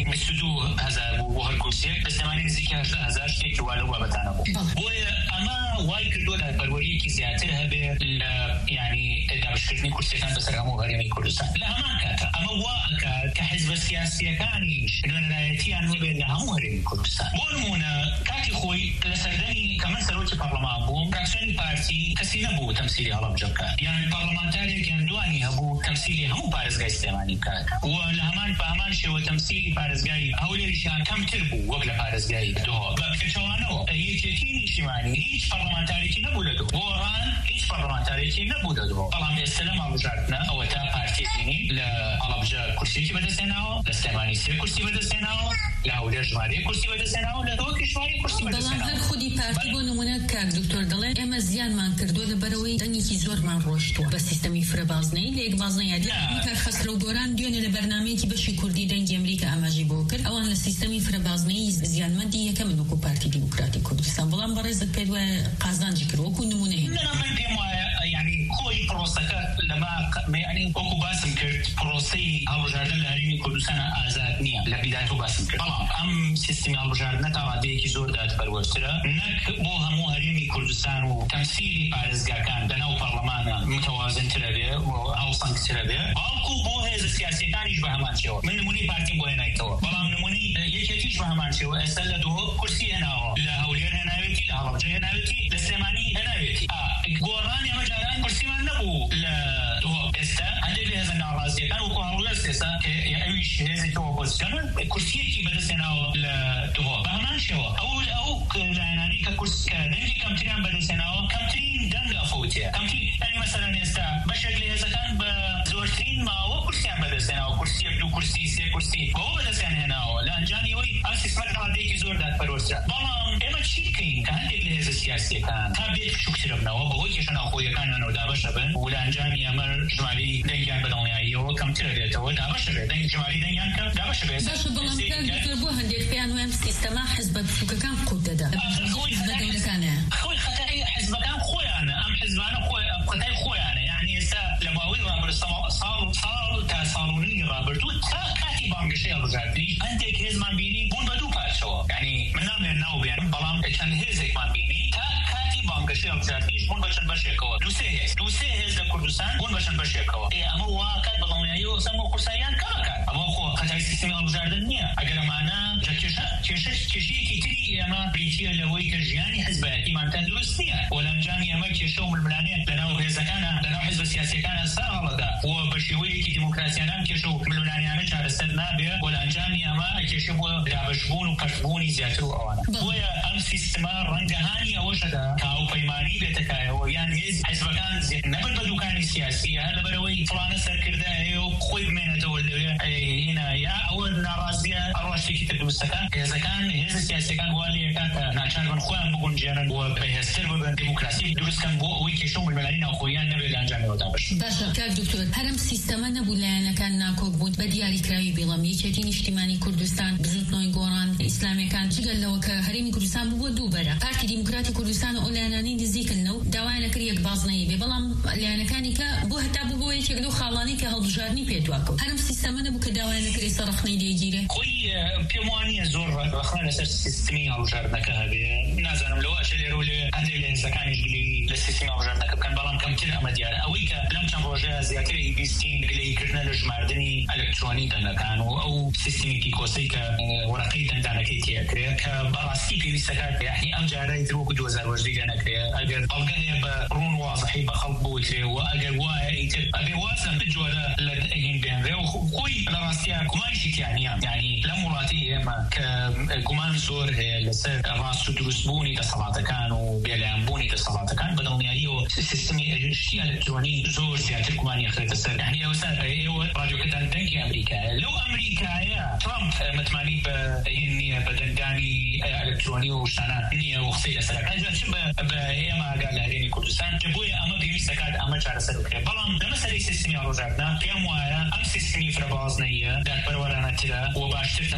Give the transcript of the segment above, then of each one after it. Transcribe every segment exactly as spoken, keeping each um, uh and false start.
بیست و دو هزار بوو هەر کورسێک دەستێمانی نزیکی هەژدە هەزار شتێکی وا لەو بابەتانە بوو. بۆیە ئەمە وای کردووە دادپەروەریەکی زیاتر هەبێ لە یعنی دابشکردنی کورسەکان بەسەر هەموو هەرێمی کوردستان. لە هەمان کاتە ئەمە وا ئەکات کە حیزبە سیاسیەکانیش نوێنەرایەتیان هەبێ لە هەموو هەرێمی کوردستان. بۆ نمونە کاتی خۆی لە سەردەمی کە من سەرۆکی پەرلەمان بووم فراکسیۆنی پارتی کەسی نەبوو تەمسیلی هەڵەبجە بکات، یان پەرلەمانتارێک یان دوانی هەبوو تەمسیلی هەموو پارێزگای سلێمانی بکات و لە هەمان بە هەمان شێوە تەمسیلی پارێزگای هەولێریشیان کەمتر بوو وەک لە پارێزگای دۆ. بە پێچەوانەوە یەکێتی نیشتیمانی هیچ پەرلەمانتارێکی نەبوو لە دۆ، بۆ ڕان هیچ پەرلەمانتارێکی نەبوو لە دۆ. بەڵام ئێستا لە ماڵبژاردنە ئەوە تا پارتی زینی لە هەڵەبجە کورسێکی بەدەستێناوە، لە سلێمانی سێ کورسی بەدەستێناوە، لە هەولێر ژمارەیە کورسی بەدەستێناوە، لە دۆ ژمارەیە کورسی بەدەستێناوە. هەر خودی پارتی بۆ نمونە کاک دکتۆر دەڵێن ئێمە زیانمان کردووە لەبەرەوەی دەنگێکی زۆرمان ڕۆشتووە بە سیستەمی فرەبازنەی لە یەکبازنەی یادی کاک خەسرە و گۆران دوێنێ لە بەرنامەیەکی بەشی کوردی دەنگی ئەمریکا ئاماژی بۆ کرد ئەوان لە سیستەمی فرەبازنەی زیانمەندی یەکەم وەکو پارتی دیموکراتی کوردستان. بەڵام بەڕێزت پێت وایە قازانجی کرد وەکو نمونە هێن. من پێم وایە یعنی خۆی پرۆسەکە لەما یعنی وەکو باسم کرد پرۆسەی هەڵبژاردن لە هەرێمی کوردستان ئازاد نییە لە بیدایەت و باسم کرد. بەڵام ئەم سیستەمی هەڵبژاردنە تا ڕادەیەکی زۆر دادپەروەرترە نەک بۆ هەموو هەرێمی کوردستان و تەمسیلی پارێزگاکان لەناو پەرلەمانە متەوازنترە بێ و هاوسەنگترە بێ، بەڵکو بۆ هێزە سیاسیەکانیش بە هەمان شێوە. من نمونەی پارتیم بۆ هێنایتەوە، بەڵام نمونەی یەکێتیش بە هەمان شێوە. ئێستا لە دۆ کورسی هێناوە، لە هەولێر هێناوێتی، لە هەڵەبجە هێناوێتی، لە سلێمانی هێناوێتی. گۆڕانی ئەمە جاران کورسیمان نەبوو لە دۆ. ئێستا هەندێک لە هێزە ناڕازیەکان وەکو هەڵوێر سێسا کە ئەویش هێزێکی ئۆپۆزیسیۆنە کورسیەکی بەدەستێناوە لە دۆ. بە هەمان شێوە ئەو ئەو لایەنانی کە کورس کە دەنگی کەمتریان بەدەستێناوە کەمترین دەنگ ئەفەوتێ. کەمترین یعنی مەسەلەن ئێستا بەشێک لە هێزەکان بە زۆرترین ماوە کورسیان بەدەستێناوە، کورسیەک دوو کورسی سێ کورسی بەوە بەدەستیان هێناوە لە ئەنجامیەوەی ئەم سیستەمە ڕادەیەکی زۆر دادپەروەرترە. بەڵام ئێمە چی بکەین کە هەندێک لە هێزە سیاسیەکان تا بێت بچووکترە بنەوە بەهۆی کێشە ناوخۆییەکانیانەوە دابەشە بن و لە ئەنجامی ئەمە ژمارەی دەنگیان بەدڵنیاییەوە کەمترە بێتەوە، دابەشە بێت دەنگی ژمارەی دەنگیان کەم دابەشە بێت. باشە بەڵام کاک دکتۆر بۆ هەندێک پێیان وایە سیستەما حیزبە بچووکەکان قوت دەدا دەولەکانە خۆی خەتای حیزبەکان خۆیانە، ئەم حیزبانە خەتای خۆیانە. یعنی ئێستا لە ماوەی ڕابردوو ساڵ ساڵ تا ساڵ و نوێی ڕابردوو تا کاتی بانگەشەی هەڵبژاردنی هەندێک هێزمان بینی بوون بە دوو پارچەوە. یعنی من نامێن ناوبێنم بەڵام چەند هێزێکمان بینی تا کاتی بانگەشەی هەڵبژاردنیش بوون بە چەند بەشێکەوە، دوو سێ هێز دوو سێ هێز لە کوردستان بوون بە چەند بەشێکەوە. ئەمە وا کات بەدڵنیاییەوە سەم و قورساییان کەمەکات. ئەمە خۆ خەتای سیستەمی هەڵبژاردن نییە. ئەگەر ئەمانە کێشە کێشەیەکی تری ئێمە بریتیە لەوەی کە ژیانی حیزبایەتیمان تەندروست نییە و لە ئەنجامی ئەمە کێشە و ململانێت لەناو هێزەکانە لەناو حیزبە سیاسیەکانە سەر هەڵەدا و بە شێوەیەکی دیموکراسیانە کێشە و ململانیانە چارەسەر نابێت و لە ئەنجامی ئەمە کێشە بۆ دابەشبوون و پەشبوونی زیاتر و ئەوانە. بۆیە ئەم سیستەمە ڕەنگەهانی ئەوەشەدا کە هاوپەیمانی بێتەکایەوە یان هێز حیزبەکان نەبن بە دوکانی سیاسی هەر لەبەرەوەی فڵانە سەرکردایە و خۆی بمێنێتەوە لەوێ هێنا یا ئەوە ناڕازیە ئەڕۆشتێکی تر دروستەکان هێزەکان هێز سیاسیەکان وا لێکات کە ناچار بن خۆیان بگونجێنن و بەهێزتر ببن دیموکراسی دروستکەن بۆ ئەوەی کێشە و ململانی ناوخۆییان نەبێت لە ئەنجامیەوە دابەشن. باشە کاک دکتۆر هەرم سیستەمە نەبوو لایەنەکان ناکۆک بوون بە دیاریکراوی بێڵەم یەکێتی نیشتیمانی کوردستان بزوتنەوەی گۆڕان ئیسلامیەکان جگەل لەوە کە هەرێمی کوردستان بووە دووبەرە پارتی دیموکراتی کوردستان و لایەنانی نزیکن و داوایان کرد یەکبازنەیی بێ، بەڵام لایەنەکانی کە بۆ هەتا بوو بۆ یەکێک لەو خاڵانی کە هەڵبژاردننی پێدواکەوت هەرم سیستەمە نەبوو کە داوایان کرد ئێستا ڕەخنەی لێگیرێ. خۆی پێم وانییە زۆر ڕەخنە لەسەر سیستەمی هەڵبژاردنەکە هەبێ. نازانم لەوە ئەشە لێرە و لێ هەندێک لە هێزەکانیش گلەیی لە سیستەمی هەڵبژاردنەکە بکەن، بەڵام کەمتر ئەمە دیارە. ئەوەی کە لەم چەند ڕۆژەیە زیاتر بیستین گلەیکردنە لە ژماردنی ئەلکترۆنی دەنگەکان و ئەو سیستەمی پیکۆسەی کە وەرەقەی دەنگدانەکەی تێکرێت کە بەڕاستی پێویستەکات یعنی ئەم جارای تر وەکو دوو هەزار و هەژدە نەکرێت. ئەگەر بەڵگە هەیە بە ڕوون وازەحی بە خەڵک بوترێ و ئەگەر وایە ئیتر ئەبێ وازە بجۆرە لە ئەهین بێنرێ و خۆی لە ڕاستیە گومانیشی تیانە. یعنی لەم وڵاتی ئێمە کە گومان زۆر هەیە لەسەر ڕاست و دروستبوونی دەسەڵاتەکان و بێلایەنبوونی دەسەڵاتەکان بەدڵنیاییەوە سیستەمی شتی ئەلکترۆنی زۆر زیاتر گومانی خرێتە سەر. یعنی ئێوە ئێوە ڕادیۆکەتان دەنگی ئەمریکایە، لەو ئەمریکایە ترامپ متمانی بە هین نییە بە دەنگدانی ئەلکترۆنی و شتانە نییە و قسەی لەسەرەکان بە ئێمە ئاگا لە هەرێمی کوردستان کە بۆیە ئەمە پێویستەکات ئەمە چارەسەر بکرێت. بەڵام لە مەسەلەی سیستەمی هەڵبژاردنە پێم وایە ئەم سیستەمی فرەبازنەیە دادپەروەرانەترە و باشتر تەمسیلی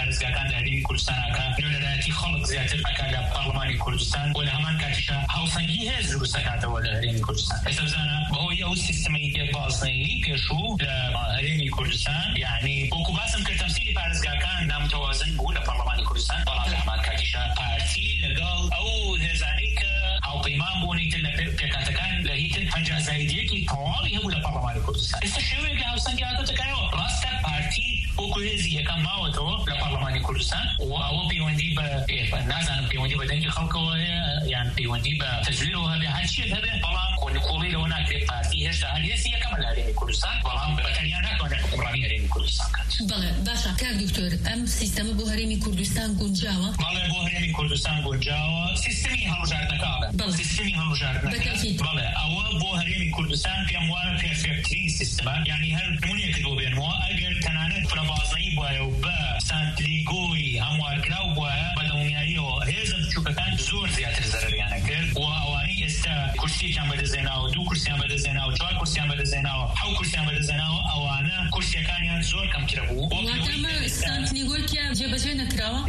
پارێزگاکان لە هەرێمی کوردستانەکە نوێنەرایەتی خەڵک زیاتر ئەکا لە پەرلەمانی کوردستان و لە هەمان کاتیشە هاوسەنگی هێز دروست دەکاتەوە لە هەرێمی کوردستان. ئێستا بزانە بەهۆی ئەو سیستەمەی پێشبازنەیی پێشوو لە هەرێمی کوردستان یعنی وەکو باسم کرد تەمسیلی پارێزگاکان نامتەوازن بوو لە پەرلەمانی کوردستان، بەڵام لە هەمان کاتیشە پارتی لەگەڵ ئەو هێزانەی کە هاوپەیمان بوونی تر لە پێکاتەکان لە هیتر پەنجا زایدیەکی تەواوی هەبوو لە پەرلەمانی کوردستان. ئێستا شێوەیەک لە هاوسەنگی هاتۆتەکایەوە ڕاستە پارتی وەکو هێزی یەکەم ماوەتەوە لە پەرلەمانی کوردستان و ئەوە پەیوەندی بە نازانم پەیوەندی بە دەنگی خەڵکەوە هەیە یان پەیوەندی بە تەزویرەوە هەبێ هەرچیەک هەبێ، بەڵام کۆنیکۆڵی لەوە ناکرێت پارتی هێشتا هەر هێزی یەکەمە لە هەرێمی کوردستان، بەڵام بەتەنیا ناتوانێت حکومڕانی هەرێمی کوردستان کات. بەڵێ باشە کاک دکتۆر ئەم سیستەمە بۆ هەرێمی کوردستان گونجاوە؟ بەڵێ بۆ هەرێمی کوردستان گونجاوە. سیستەمی هەڵبژاردنەکە سیستەمی هەڵبژاردنەکە بەڵێ ئەوە بۆ هەرێمی کوردستان پێم وایە پێرفێکترین سیستەمە، یعنی هەر نمونەیەکت بۆ بێنەوە ئەگەر تەنانەت فرەبازنەی بوایە و بە سانتلیگۆی هەموارکراو بوایە بە دڵنیاییەوە هێزە بچووکەکان زۆر زیاتر زەرەریانە کرد و ئەوانەی ئێستا کورسیەکیان بەدەستهێناوە، دوو کورسیان بەدەستهێناوە، چوار کورسیان بەدەستهێناوە، حەوت کورسیان بەدەستهێناوە، ئەوانە کورسیەکانیان زۆر کەمترە بوو. واتەمە سانتلیگۆیکیا جێبەجێ نەکراوە؟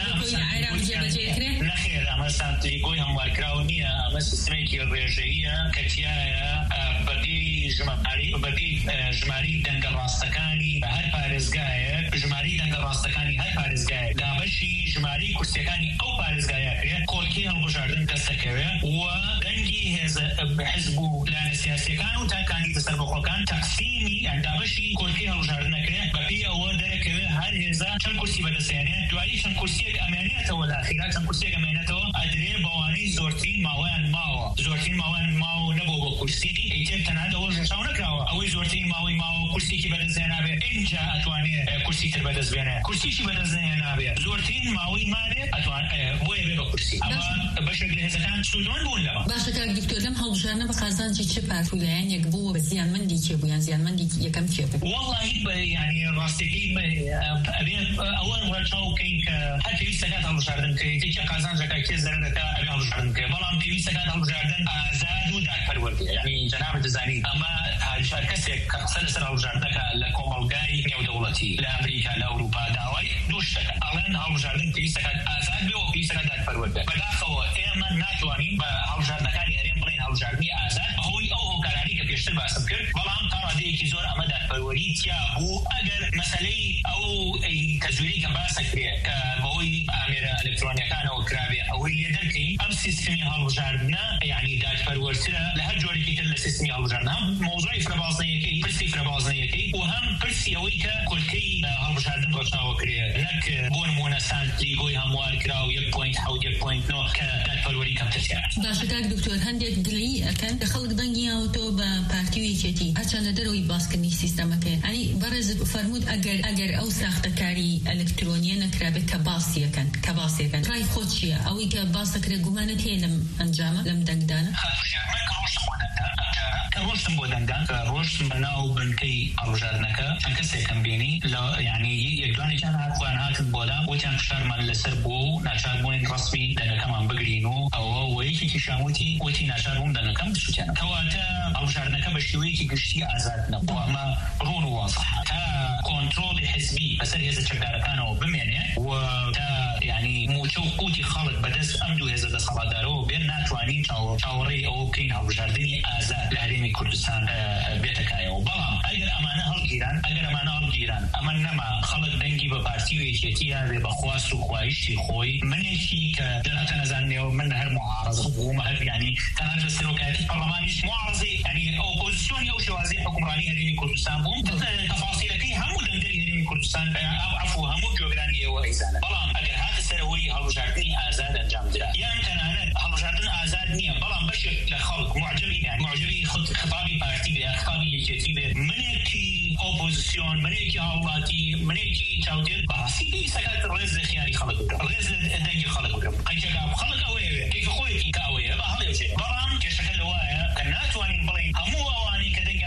نەخێر، ئەمە سانتلیگۆی هەموارکراو نییە، ئەمە سیستمێکی ڕێژەییە کە تیایە بەبێ ژماری بەبێ ژماری دەنگە ڕاستەکانی هەر پارێزگایەک، ژماری دەنگە ڕاستەکانی هەر پارێزگایەک دابەشی ژماری کورسیەکانی ئەو پارێزگایە کرێت، کۆڵکەی هەڵبژاردن دەستەکەوێت و دەنگی هێزە حزب و لایەنە سیاسیەکان و تاکانی دەسەربەخۆکان تەقسیمی ئەندامەشی کۆڵکەی هەڵبژاردنەکرێت بەپێی ئەوە دەرەکەوێت هەر هێزە چەند کورسی بەدەستێنێت، دوایی چەند کورسیەک ئەمێنێتەوە لە ئاخیرا چەند کورسیەک ئەمێنێتەوە ئەدرێ بەوانەی زۆرترین ماوەیان ماوە، زۆرترین ماوەیان ماوە نەبوو بۆ کورسی ئیتر تەنانەت ئەوە ژەشاو نەکراوە، ئەوەی زۆرترین ماوەی ماوە کورسێکی بەدەستهێنابێت ئینجا ئەتوانێت کورسی تر بەدەستبێنێت، کورسیشی بەدەستهێنابێت زۆرترین ماوەی مارێت ئەتوانێت بۆیە بێ بە کورسی. ئەمە بەشێک لە هێزەکان سوودمەند بوون لەمە. باشە کاک دکتۆر لەم هەڵبژاردنە بە قازانجی چ پارتوولایەن یەک بووە بە زیانمەندی کێ بوو یان زیانمەندی یەکەم کێ بوو؟ وەڵڵاهی یعنی ڕاستێکی ئەبێت ئەوە ڕەچاو بکەین کە هەر پێویستە کات هەڵبژاردن بکەیت تێکی قازانجەکە کێ زەرەر دەکات ئەبێ هەڵبژاردن بکەیت، بەڵام پێویستە کات هەڵبژاردن ئازاد و دادپەروەردە، یعنی جەنابەت دەزانیت ئەمە هەر کەسێک کە قسە لەسەر هەڵبژاردنەکە لە کۆمەڵگای نێودەوڵەتی لە ئەمریکا لە ئەوروپا داوای دوو شتەکە ئەڵێن هەڵبژاردن پێویستە کات ئازاد بێ و پێویستە کات دادپەروەردە. بەداخەوە ئێمە ناتوانین بە هەڵبژاردنەکانی هەرێم بڵێن هەڵبژاردننی ئازاد بەهۆی ئەو هۆکارانی کە پێشتر باسم کرد، بەڵام تا ڕادەیەکی زۆر ئەمە دادپەروەری تیا بوو. ئەگەر مەسەلەی ئەو تەزویری کە باسەکرێت کە بەهۆی ئامێرە ئەلکترۆنیەکانەوە کرابێ ئەوەی لێ دەرکەین، ئەم سیستەمی هەڵبژاردنە یعنی دادپەروەرترە لە هەر جۆرێکی تر لە سیستەمی هەڵبژاردن، هەم مۆزوعی فرەبازنەیەکەی پرسی فرەبازنەیەکەی و هەم پرسی ئەوەی کە کۆلکەی هەڵبژاردن ڕەچاوە کرێت، نەک بۆ نمونە سانتلیگۆی هەموارکراو یەک پۆینت حەوت یەک پۆینت نۆ کە دادپەروەری کەمترە. باشە کاک دکتۆر هەندێک دڵی ئەکەن کە خەڵک دەنگیاوەتەوە بە پارتی و یەکێتی هەرچەندە دەرەوەی باسکردنی سیستەمەکەی، ئەنی بەڕێز فەرموود ئەگەر ئەگەر ئەو ساختەکاری ئەلکترۆنیە نەکرابێت کە باسیەکەن کە باسیەکەن ڕای خۆت چییە؟ ئەوەی کە باسەکرێت گومانت هەیە لەم ئەنجامە لەم دەنگدانە؟ کە ڕۆشتم بۆ دەنگدان کە ڕۆشتم بە ناو بنکەی هەڵبژاردنەکە چەند کەسێکم بینی لە یعنی یەکدوانێکیان هاتوان هاتن بۆلام وتیان فشارمان لەسەر بوو و ناچار بووین ڕسمی دەنگەکەمان بگرین و ئەوە وەیەکێکی شاموتی وتی ناچار بووم دەنگەکەم بشوتیانە، کەواتە هەڵبژاردنەکە بە شێوەیەکی گشتی ئازاد نەبووە. ئەمە ڕۆن و وازح تا کۆنترۆڵی حزبی بەسەر هێزە چەکدارەکانەوە بمێنێ و تا یعنی موچە و قوتی خەڵک بەدەست ئەم دوو هێزە دەسەڵاتدارەوە بێن، ناتوانین چاوەڕێی ئەوە بکەین هەڵبژاردننی ئازاد لە هەرێمی کوردستان بێتەکایەوە. بەڵام ئەگەر ئەمانە هەڵگیران ئەگەر ئەمانە هەڵگیران ئەمە نەما خەڵک دەنگی بە پارتی و یەکێتیە بێ بە خواست و خوایشتی خۆی منێکی کە دەناتە نەزانێەوە من هەر معارەزە بووم، هەر یعنی تەنانەت لە سەرۆکایەتی پەرلەمانیش معارەزەی یعنی ئۆپۆزیسیۆنی ئەو شێوازەی حکومڕانی هەرێمی کوردستان بووم، تەفاسیلەکەی هەموو دەنگەری هەرێمی کوردستان عەفو هەموو جۆگرانی ئێوە ئەیزانە. بەڵام ئەگەر هاتە سەرەوەی هەڵبژاردننی ئازاد ئەنجامدرا یان تەنانەت هەڵبژاردن ئازاد نییە، بەڵام بەشێک لە خەڵک معجبی معجبی خطابی پارتی بێ خطابی یەکێتی بێ منێکی ئۆپۆزیسیۆن منێکی هاوڵاتی منێکی چاودێر باسی سەکات ڕێز لە خیاری خەڵک بکە ڕێز لە دەنگی خەڵک بکە قەیچەکە خەڵک ئەوەیە کەیفە خۆیەتی کە ئەوەیە بە هەڵێژێ، بەڵام کێشەکە لەوایە کە ناتوانین بڵین هەموو ئەوانەی کە دەنگیان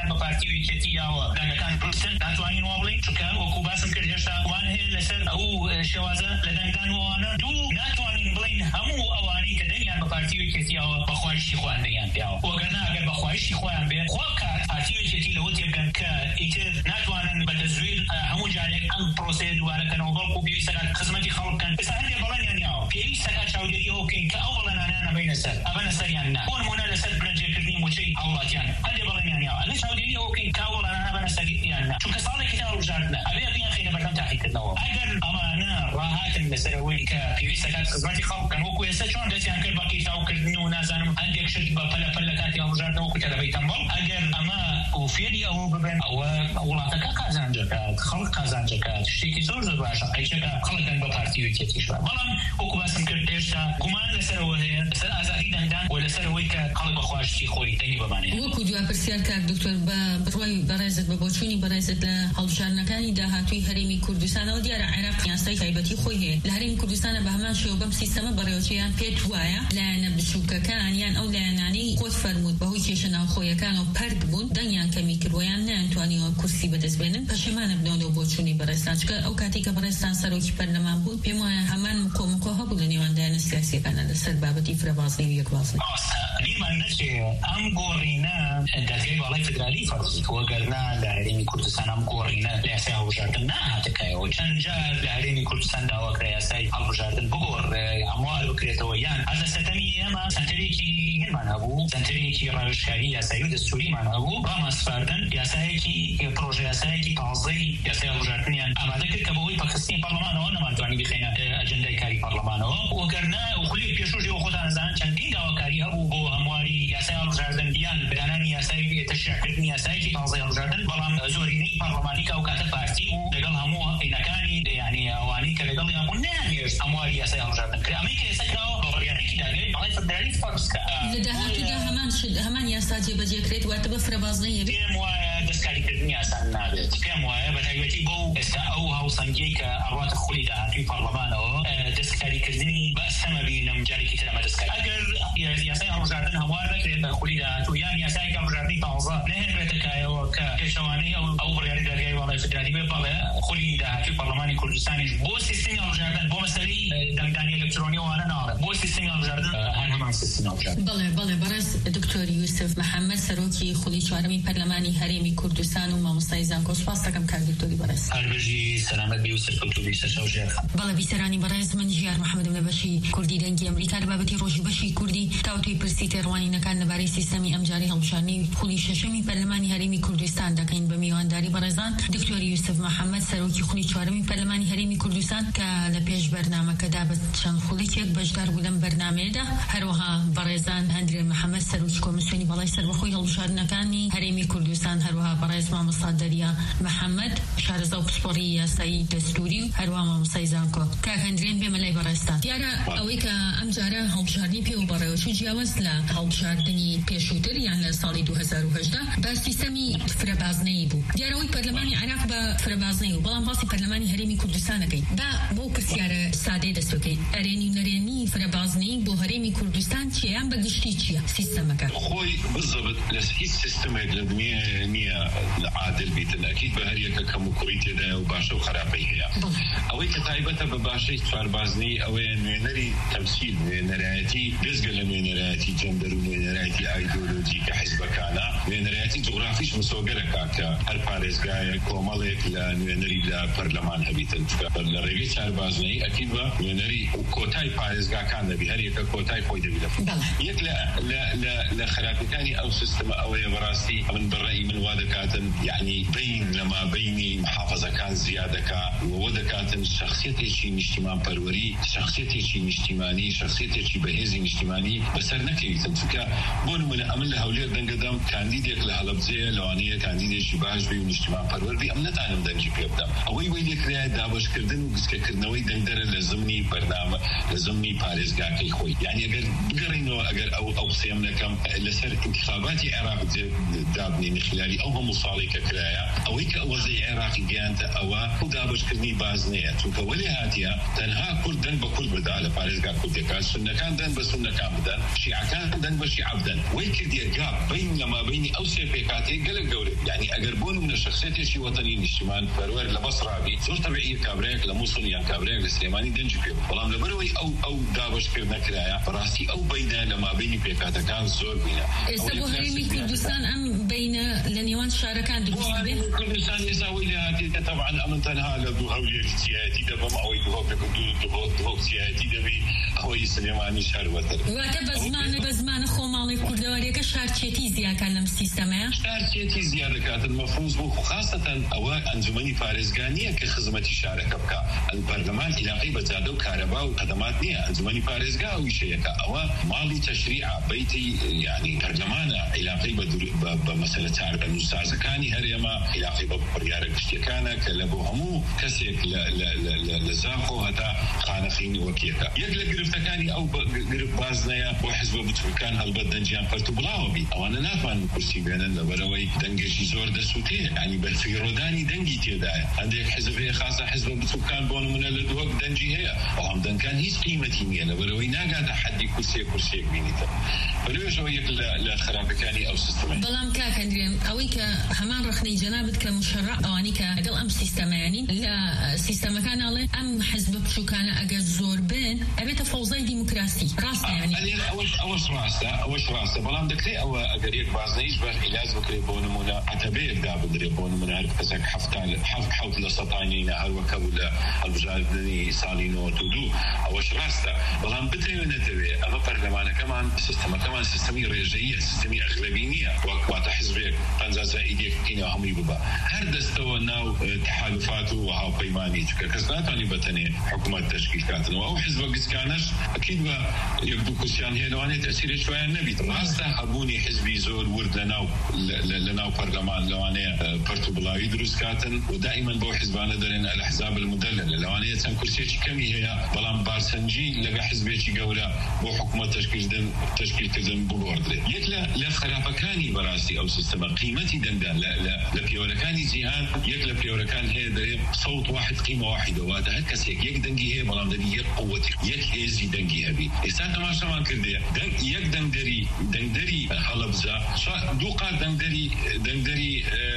یان بە پارتی یەکێتیەوە دەنگەکان دروستن ناتوانین وا بڵین چونکە وەکو باسم کرد هێشتا وان هەیە لەسەر ئەو شێوازە لە دەنگدانەوەوانە دوو ناتوانین بڵین هەموو ئەوانەی کە دەنگیان بە پارتی یەکێتیەوە بە خواهشی خۆیان دەنگیان پێیەوە وەگەرنا ئەگەر بە خواهشی خۆیان بێ خوا کات پارتی یەکێتی لەوە تێبگەن کە ئیتر ناتوانن بە تەزویر هەموو جارێک ئەم پرۆسەیە دووبارەکەنەوە بەڵکو پێویستە خزمەتی خەڵک بکەن ئێستا هەندێک بەڵێنیان یاوە پێویستە چاودێری ئەوە بکەین کە ئەو بەڵێنانیانە بینە سەر ئەبەنە سەریان نا بۆ نمونە لەسەر برەنجێکردنی موچەی هەوڵاتیان هەندێک بەڵێنیان یاوە ئەگەر چاودێری ئەوە بکەین کە ئەو بەڵێنانە بەنە سەریان نا چونکە ساڵێکی تا ڕژاردنە ئەبێ بێن خینە بەردەم تاقیکردنەوە ئەگەر ئەمانە ڕاهاتن لەسەرەوەی کە پێویستە کات خزمەتی خەڵک بکەن وەکو ئێستا چۆن دەستیان کرد بە قیتاوکردن و نازانم هەندێک شت بە پەلە پەل لە کاتی هەڵبژاردنەوە کە لە بەیتەمبەڵ ئەگەر ئەمە فێری ئەوە ببن ئەوە وڵاتەکە قازانجەکات خەڵک قازانجەکات شتێکی زۆر زۆر باشە ئەیچەکە خەڵکن بە پارتی یەکێتیش بەڵام وەکو باسم کرد هێشتا گومان لەسەرەوە هەیە لەسەر ئازادی دەنگدان و لەسەرەوەی کە خەڵک بە خواشتی خۆی دەنگی بمانێت وەکو دوا پرسیار کاک دکتۆر بە بڕوای بەڕێزت بە بۆچوونی بەڕێزت لە هەڵبژاردنەکانی داهاتووی هەرێمی کوردستانەوە دیارە عێراق یاسای تایبەتی خۆی هەیە لە هەرێمی کوردستانە بە هەمان شێوە بەم سیستەمە بەڕێوەچیان پێت وایە لایەنە بچووکەکان یان ئەو لایەنانەی خۆت فەرمووت بەهۆی کێشە ناوخۆیەکان و پەرگ بوون دەنگیان کەمی کردویان نەیانتوانیەوە کورسی بەدەستبێنن پەشیمانە بنەوە بۆچوونی بەڕێستان چکە ئەو کاتی کە بەڕێستان سەرۆکی پەرلەمان بوو پێم وایە هەمان مکۆمکۆ هەبوو لە نێوان سیاسیەکانە لەسەر بابەتی فرەبازنی و یەکبازی بیرمان نەچێ ئەم گۆڕینە دەرگای باڵای فدرالی فەرزی وەگەرنا لە هەرێمی کوردستان ئەم گۆڕینە لە یاسای هەڵبژاردن ناهاتەکایەوە چەند جار لە هەرێمی کوردستان داواکرا یاسای هەڵبژاردن بگۆڕێ ئەموال بکرێتەوە یان ئەزە سەتەمی ئێمە سنتەرێکی هێنمان هەبوو سنتەرێکی ڕاوێژکاری یاسایی و دەستوریمان هەبوو ڕامەسپاردن یاسایەکی پرۆژە یاسایەکی تازەی یاسای هەڵبژاردنیان ئامادە کرد کە بەهۆی پەخستنی پەرلەمانەوە نەمانتوانی بخەینە ئەجەندای کاری پەرلەمانەوە وەگەرنا خولێک پێشوژی و خۆتان زانن چەندین داواکاری هەبوو بۆ هەمواری یاسای هەڵبژاردن یان بەدانانی یاسایی تەشریعکردنی یاسایەکی تازەی هەڵبژاردن بەڵام زۆرینەی پەرلەمانی کە ئەو کاتە پارتی و لەگەڵ هەموو عینەکانی یعنی ئەوانەی کە لەگەڵیان بوون نانوێشت هەمواری یاسای هەڵبژاردن کرد ئەمەی کە ئێستا کراوە بە بڕیارێکی داگەی باڵای فدرالی فەرزکە لە داهاتوودا هەمان هەمان یاسا جێبەجێکرێت واتە بە فرەبازنی پێم وایە دەستکاریکردنی یاسان نابێت پێم وایە بە تایبەتی بۆ ئێستا ئەو هاوسەنگیەی کە ئەڕاتە خولی داهاتووی پەرلەمانەوە دەستکاریکردنی بەستەمە بینم جارێکی تر ئەمە دەستکاری ئەگەر یاسای هەڵبژاردن هەموار نەکرێت بە خولی داهاتوو یان یاسای هەڵبژاردنی تازە نەهێنرێتەکایەوە کە پێشەوانەی ئەو بڕیاری دەرگای باڵای فدرالی بێ بەڵێ خولی داهاتووی پەرلەمانی کوردستانیش بۆ سیستەمی هەڵبژاردن بۆ مەسەلەی دەنگدانی ئەلکترۆنی وانە ناڵێت بۆ سیستەمی هەڵبژاردن هەر هەمان سیستەمی هەڵبژاردن بەڵێ بەڵێ بەڕێز دکتۆر یوسف محەممەد سەرۆکی خولی چوارەمی پەرلەمانی هەرێمی کوردستان و مامۆستای زانکۆ سپاس دەکەم کاک دکتۆری بەڕێز هەربژی سەلامەت بی و سەرکەوتوبی سەرچاو ژێرخان بەڵێ بیسەرانی بەڕێز من ژیار محەممەدم لە بەشی کوردی دەنگی ئەمریکا لە بابەتی ڕۆژی بەشی کوردی تاوتوی پرسی تێڕوانینەکان لەبارەی سیستەمی ئەمجاری هەڵبژاردنی خولی شەشەمی پەرلەمانی هەرێمی کوردستان دەکەین بە میوانداری بەڕێزان دکتۆر یوسف محەممەد سەرۆکی خولی چوارەمی پەرلەمانی هەرێمی کوردستان کە لە پێش بەرنامەکەدا بە چەند خولێکێک بەشدار بوو لەم بەرنامەیەدا هەروەها بەڕێزان هەندرێ محەممەد سەرۆکی کۆمیسیۆنی بەڵای سەربەخۆی هەڵبژاردنەکانی هەرێمی کوردستان هەروەها بەڕێز مامۆستا دەریا محەممەد شارەزا و پسپۆڕی یاسایی دەستوری و هەروەها مامۆستای زانکۆ کاک هەندرێن بێمە لای بەڕێستان دیارە ئەوەی کە ئەم جارە هەڵبژاردنی پێ و بەڕێوەچوو جیاواز لە هەڵبژاردننی پێشووتر یان لە ساڵی دوو هەزار و هەژدە بە سیستەمی فرەبازنەی بوو دیارەوەی پەرلەمانی عێراق بە فرەبازنەی و بەڵام باسی پەرلەمانی هەرێمی کوردستانەکەی با بۆ پرسیارە سادەی دەستوەکەی ئەرێنی نەرێنی فرەبازنەی بۆ هەرێمی کوردستان چیان بە گشتی چییە سیستەمەکە خۆی بزەبت لە هیچ سیستەمێک لە دنیا نییە عادل بیتن ئەکید بە هەر یەکە کەم و کوڕی تێدایە و باشە و خراپەی هەیە ئەوەی کە تایبەتە بە باشەی فاربازنی ئەوەیە نوێنەری تەمسیل نوێنەرایەتی بێزگە لە نوێنەرایەتی جەندەر و نوێنەرایەتی ئایدۆلۆجی کە حیزبەکانە نوێنەرایەتی جوغرافیش مسۆگەرەکە کە هەر پارێزگایە کۆمەڵێک لە نوێنەری لە پەرلەمان هەبیتن لە ڕێگەی چاربازنەی ئەکید بە نوێنەری کۆتای پارێزگاکان دەبی هەر یەکە کۆتای خۆی دەبی یەک لە خراپەکانی ئەو سیستەمە ئەوەیە بەڕاستی من بەڕێی من وا دەکاتن یعنی بین لەما بینی محافظەکان زیادەکە وەوە دەکاتن شخصیەتێکی نیشتیمان پەروەری شخصیەتێکی نیشتیمانی شخصیەتێکی بەهێزی نیشتیمانی بەسەر نەکەویتن چونکە بۆ نمونە ئەمن لە هەولێر دەنگەدەم کاندیدێک لە هەڵەبجەیە لەوانەیە کاندیدێکی باش بی و نیشتیمان پەروەر بی ئەم نەتانم دەنگی پێ بدەم ئەوەی وەی لێکرایە دابەشکردن و گسکەکردنەوەی دەنگدەرە لە زمانی بەرنامە لە زمانی پارێزگاکەی خۆی یعنی ئەگەر بگەڕین انه اگر او او قسم لكم لسر انتخابات العراق دابني من خلال او هم مصالحه كرايا او هيك او زي عراقي جانت او دابش كني بازنيه تولي هاتيا تنها كردن بكل بداله باريزغا كردكا سنه كان دن بسنه كان بدن شيعه كان دن بشيعه بدن ويك دي جاب بين لما بيني او سيبيكاتي قال قولي يعني اقربون من الشخصيات شي وطنيين اجتماعي فرور لبصره بي صور تبعيه كابريك لموصل يعني كابريك لسليماني دنج بيو والله لبروي او او دابش كردنا كرايا راسي او بين لما بيني بيكاتا كان زور بينا استبو هرمي كردستان ام بين لنيوان شاركان دبستان به كردستان يساوي لها طبعا امنتنها لدو هوليه سياسي دبا معوي دو دو دو سياسي دبي هوي سليماني شاروتر واتە بەزمانە بەزمانە خۆماڵی کوردەوەریەکە شارچێتی زیاکان لەم سیستەمەیە شارچێتی زیادەکاتن مەفروض بوو خاصەتەن ئەوە ئەنجومەنی پارێزگا نییە کە خزمەتی شارەکە بکە ئەلپەرلەمان عیلاقی بەجادە و کارەبا و خەدەمات نییە ئەنجومەنی پارێزگا ئەو ویشەیەکە ئەوە ماڵی تەشریع بەیتی یعنی پەرلەمانە عیلاقی بە مەسەلە چارەنووسازەکانی هەرێمە عیلاقی بە بڕیارە گشتیەکانە کە لە بۆ هەموو کەسێک لە زاخۆ هەتا خانەخینی وەکیەکە یەک لە گرفتەکانی ئەو گرفت بازنەیە بۆ حزب بچووکان هەڵبەت دەنجیان پەرت و بڵاوە بی ئەوانە ناتوانن کورسی بێنن لەبەرەوەی دەنگێکی زۆر دەسووتەیە ینی بەرفیڕۆدانی دەنگی تێدایە هەندێک حزب هەیە خاصە حزب بچووکان بۆ نمونە لە دووەک دەنجی هەیە ئەوام دەنگان هیچ قیمەتی نییە لەبەرەوەی ناگاتە حەدی کورسێ کورسێک بینیتە بەلێژەوە یەک لە خراپەکانی ئەو سیستەمە بەڵام کاکەندرێم ئەوەی کە هەمان ڕخنەی جەنابەت کە مشەڕع ئەوانی کە لەگەڵ ئەم سیستەمەیانی لە سیستەمەکاناڵێ ئەم حزب بچووکانە ئەگەر زۆر بن ئەبێتە فەوزای دیموکراسی ڕاستە ینی ئەوەش ڕاستە ئەوەش ڕاستە بەڵام دەکرێت ئەوە ئەگەر یەک بازنەیش بە عیلاج بکرێت بۆ نمونە عەتەبەیەک دابدرێت بۆ نمونە هەر کەسێک حەفت حەوت لە سەتانینە هەروەکە بوو لە هەڵبژاردننی ساڵی نۆڤەت و دوو ئەوەش ڕاستە بەڵام بتەوێنێتەوێت ئەمە پەرلەمانەکەمان سیستەمەکەمان سیستەمی ڕێژەیە سیستەمی ئەغلەبی نییە وەک واتە حزبێک پەنجا زائیدێک بکەینەوە هەمووی ببە هەر دەستەوە ناو تحالفات و هاوپەیمانی چکە کەس ناتوانێت بەتەنێ حکوومەت تەشکیل کاتنەوە ئەو حزبە گچکانەش ئەکید بە یەک دوو کورسیان هەیە لەوانێت تەسیرێک شویان نەبیت ڕاستە هەبوونی حزبی زۆر ورد لەناو لەناو پەرلەمان لەوانەیە پەرت و بڵاوی دروست کاتن و دائیمەن بۆ حزبانە دەرێن الأحزاب المدللة لەوانەیە چەند کورسێکی کەمی هەیە بەڵام بارسەنجی لەگە حزبێکی گەورە بۆ حکوومەت تشکیلکردن تشکیلکردن بوەردرێت یەک لە خراپەکانی بەڕاستی ئەو سیستەمە قیمەتی دەنگدان لە پێوەرەکانی جیهان یەک لە پێوەرەکان هەیە دەرێ صوت واحد قیمە واحدە واتە هەر کەسێک یەک دەنگی هەیە بەڵام دەبی یەک قووەتی یەک هێزی دەنگی هەبی ئێستا تەماشامان کردێ یەک دەنگدەری دەنگدەری هەڵەبجە دوو قات دەنگدەری دەنگدەری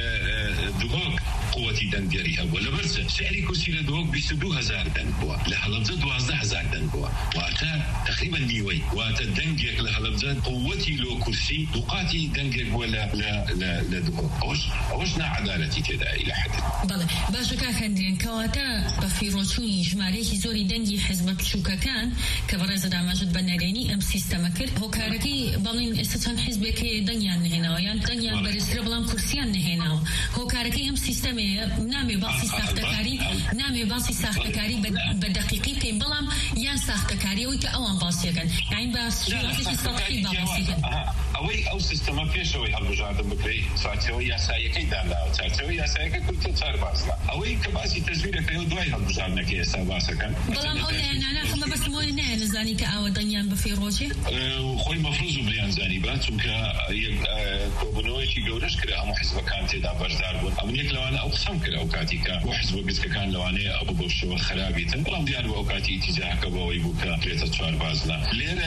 دووەک قووەتی دەنگدەری هەبووە لەبەرچە سعری کورسی لە دووەک بیست و دوو هەزار دەنگ بووە لە هەڵەبجە دوازدە هەزار دەنگ بووە واتە تقریبا نیوەی واتە دەنگێک لە هەڵەبجە قووەتی لۆ کورسی دوو قاتی دەنگێک بووە لە دووەک ئەوەش ئەوەش ناعەدالەتی تێدا إلى حد بەڵێ باشە کاکەندرێن کەواتە بە فیڕۆچوونی ژمارەیەکی زۆری دەنگی حزبە بچووکەکان کە بەڕێزە داماژت بە نەرێنی ئەم سیستەمە کرد هۆکارەکەی بەڵین ئێستا چەند حیزبێک هەیە دەنگیان نهێناوە یان دەنگیان بەرزترە بەڵام کورسیان نهێناوە هۆکارەکەی ئەم سیستەمەیە نامێ باسی ساختەکاری نامێ باسی ساختەکاری بە دەقیقی بکەین بەڵام یان ساختەکاریەوەی کە ئەوان باسیەکەن یعنی باسیێکی سەڵحی باسیەکەن ئەوەی ئەو سیستەمە پێشەوەی هەڵبژاردن بکرێت چارچەوەی یاساییەکەی دانراوە چارچەوەی یاساییەکە کورتە چار باسڵە ئەوەی کە باسی تەژویرەکەی و دوای هەڵبژاردنەکەی ئێستا باسەکەن بەڵام ئەو لایەنانە خەمە بەسمەوەی نایە نزانی کە ئاوە دەنگیان بە فیڕۆچێ خۆی مەفروض و بریان زانی با چونکە کۆبوونەوەیکی گەورەش کرا هەموو حیزبەکان تێدا بەشدار بوون ئەم یەک لەوانە ئەو قسەم کرد ئەو کاتی کە بۆ حیزبە گچکەکان لەوانەیە ئەو بۆ شێوە خراپیتن بەڵام دیار بۆ ئەو کاتی ئیتیجاهەکە بەوەی بوو کە بێتە چوار بازنە لێرە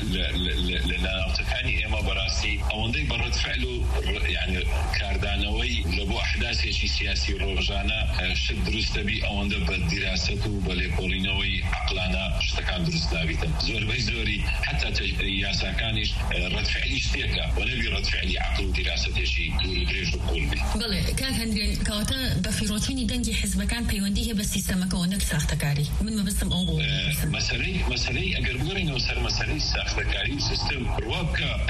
لە ناوچەکانی ئێمە بەڕاستی ئەوەندەی بەڕەت فعل و یعنی کاردانەوەی لە بۆ ئەحداسێکی سیاسی ڕۆژانە شت دروستە بی ئەوەندە بە دیراست و بە لێکۆڵینەوەی عەقلانە شتەکان دروست نابیتن زۆربەی زۆری حتا یاساکانیش ڕەتفعلی شتێکە و نەبی ڕەتفعلی عەقل و دیراستێکی دوور و درێژ و قوڵ بی بەڵێ کاک هەندرێن کەواتە بە فیڕۆچوونی دەنگی حیزبەکان پەیوەندی هەیە بە سیستەمەکەەوە نەک ساختەکاری من مەبەستم ئەو بۆ مەسەلەی مەسەلەی ئەگەر بگەڕینەوە سەر مەسەلەی ساختەکاری و سیستەم ڕوا بکە تەکێ لە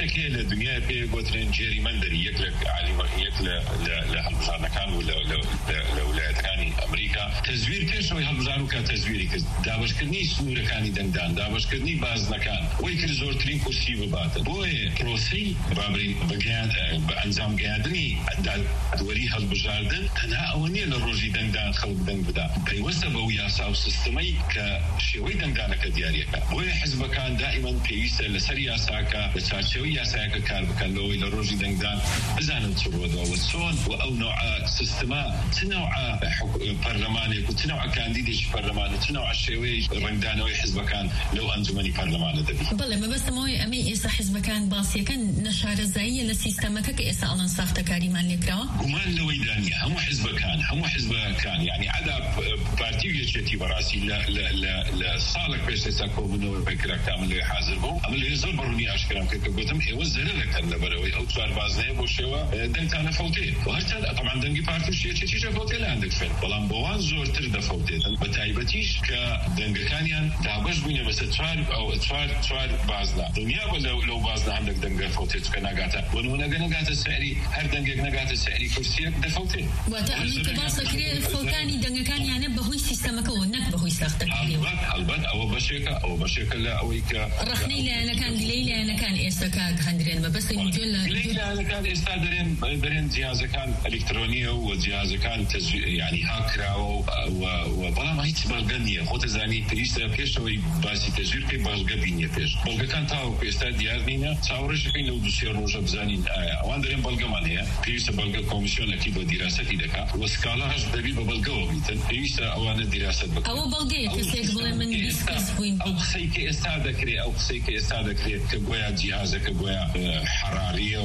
الدنيا في قوتين جيري مندري يكلك علي يكل لهالبزارنا كان ولا لولايات كاني أمريكا تزوير كيش وي هالبزارو كتزويري كز داوش كرني سنورة كاني دندان داوش كرني باز نكان ويكر زورترين كرسي بباطن بوي بروسي بابري بقياد بأنظام قيادني دوري هالبزاردن تنها أولنية للروجي دندان خلق دند بدا بيوسط بويا ساو سيستمي كشيوي دندانة كدياريكا بوي حزب كان دائما بيسا لسريا ساكا لساتشويا ساكا كاربكا لوي للروجي دندان بزانن ترودو والسون وأو نوع سيستما تنوع برلماني وتنوع كانديديش برلماني تنوع الشيوي رندانوي حزب كان لو أنجمني برلماني دبي بله ما بس موي أمي إسا حزب كان باسيا كان نشار الزاية لسيستما كإسا ألان صافتا كاريمان لكراوا ومان لوي دانيا هم حزب كان هم حزب كان يعني عدا بارتي يشتي براسي لا لا لا لا صالك بس ساكو منو بكرة كامل اللي حاضر بو عمل يزور بروني أشكرام كده قلتم يوزر لك أنا بروي أو تفار بازني بوشوا دنت أنا فوتي وهرتا طبعا دنجي بارتي شيء شيء شيء فوتي لا عندك فين والله بوان زور ترد فوتي بتعيبتيش كدنج كانيان دابش بيني بس تفار أو تفار تفار بازنا دنيا ولا لو بازنا عندك دنج فوتي كناقاتا ونونا كناقات السعري هر دنج كناقات السعري كرسيك دفوتي وتأمين كباسة كريه فوتاني دنج كان يعني بهوي سيستم كونك بهوي ساختك البت البت أو بشيكا أو بشيكا لا أويك رخني لا أنا كان ليلى أنا كان إستكاك هندرين ما بس يمجول ليلى أنا كان إستادرين درين جهاز كان إلكترونية وجهاز كان تز يعني هاكرا و وبلا ما هيك بالغنية خود زاني تريستا بيش وي باسي تزوير كي بالغبينية بيش بالغ كان تاو بيستاد ديارنينا تصورش كين لو دوسير روجا بزانين أوان درين بالغمانية تريستا بالغ كوميسيون أكيد دراسة دكا وسكالاش دبي بالغو بيتن تريستا أوان دراسة بك أو بالغ كسيك بلا من بيسكس وين أو خسيك استادكري أو خسيك استادكري كبويا جهاز كبويا حرارية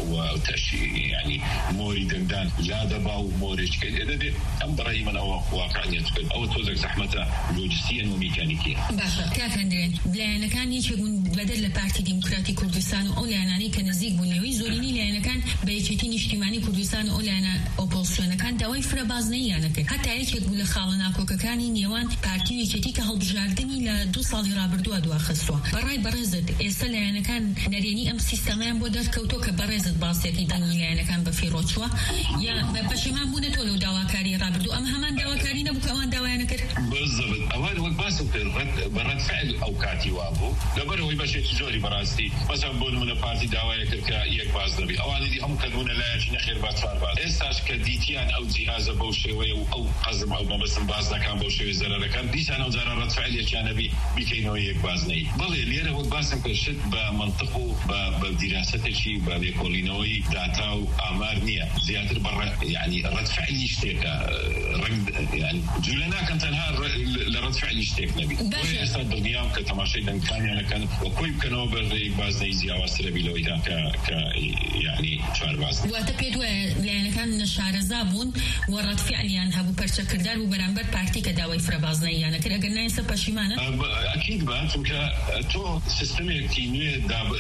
وتشي يعني موري دندان لا دبا وموريش كده ده أم برأي من أو واقعية تكون أو توزع زحمته لوجستيا وميكانيكية. باشا كاكندرين بلا كان يشجون بدل لبارتي ديمقراطي كردستان أو لأنني كنزيق بنيوي زوريني لأن كان بيجتين اجتماعي كردستان أو لأن أوبوزيشن كان دوي فرا بازني يعني حتى يشجون خالنا كوكا كان نيوان بارتي يشتي كهالبجاردني لدو صالي رابردو أدوا خصوا براي برزت إستلا يعني كان نريني أم سيستمان بودر كوتوك برزت باسيا كي دني يعني كان بفيروتشوا يا بشمان بونه تولو دواكاري رابردو أم همان دواكاري نبوك أوان دوايانا كر بالضبط أوان وقت باسو برد برد فعل أوقاتي وابو لبرو يبشي تجوري براستي مثلا بون من بارتي دوايا كركا يك باز نبي أوان دي هم كدون لا يجي نخير باتفار باز إستاش كديتيان أو جهاز بوشوي أو قزم أو بس باز كان بوشوي زرر كان دي سنة زرر رد فعل يكان بي بكينو يك باز ني بلي ليرة وقت باسم كشت بمنطقه بدراسته شيء بليكولينوي داتا وأمارنية زيادة برا يعني رد فعل يشتكى رد يعني جولنا كان تنها لرد فعل يشتكى نبي ويستاد بالنيام كتماشي دن كان يعني كان وكوي كانوا بري باز نيزي أواسر بيلويدا ك ك يعني شعر باز وتبيد لأن كان شعر زابون ورد فعل يعني هبو برشة كردار وبرامبر بارتي كداوي فرا باز ني يعني كده قلنا ينسى باشيمانا أكيد بقى ك تو سيستمي كينوي داب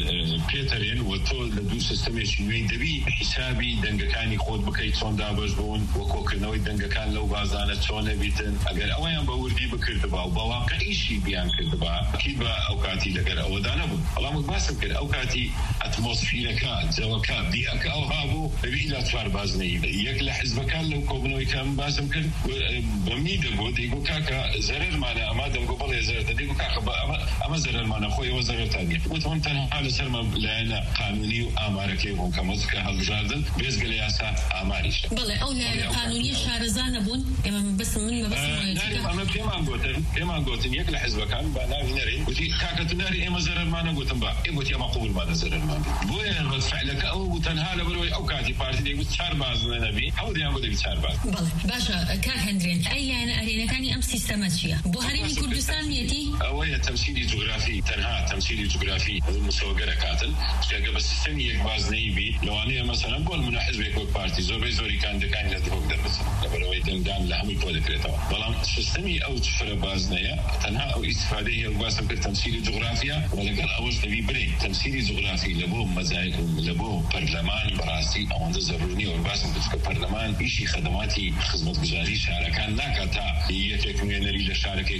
بيترين وتو لدو سيستمي كينوي دبي حسابي دنگكاني خود بكي تون دابش بون وكوكنوي دنگكان لو بازانه تون بيتن اگر اوان باوردي بكرد با وواقعي شي بيان كرد با اكيد با اوقاتي لگر اودانه بون الله مباسم كر اوقاتي اتموسفيركا زوكا بيئك او هابو بيلا تفار بازني يك لحزب كان لو كوبنوي كان باسم كر بميده بود يقول كاكا زرر معنا اما دم قبل زرر ديقول كاكا اما زرر معنا خويا وزرر ثاني وانت حال سرما لنا قانوني وامارك لهم كمزك هالجاردن بيز قلياسا اماريش بله اولا قانوني شارزانه بون اما بس من بس ما اما كما قلت كما قلت يك لحزب كان بنا نري قلت كاكا ناري اما زرر معنا قلت با قلت يا مقبول ما زرر معنا بوين رد فعلك او تنها لبروي او كاتي بارتي دي قلت شار باز نبي او دي اقول شار باز بله باشا كاكندرين اي انا ارينا كاني ام سيستماتشيا بوهريني كردستان يتي اويا تمثيلي جغرافي تنها تمثيلي جغرافي مسوغره كاتل كاكا بس سيستم يك باز نيبي لو اني مثلا بقول من حزب يكون بارتي زور زوري كان دكان لا تقدر بس لبروي دندان لهم يقول كريتو بلام سيستمي او تفر بازنيا تنها او استفاده هي واسم تمثيلي جغرافيا ولا قال اول تبي بري تمثيلي جغرافي لبو مزايا لبو برلمان براسي او عند ضروري او واسم برلمان شيء خدماتي خدمات گزاري شاركان ناكتا يتك من نري لشاركي خوي هبيت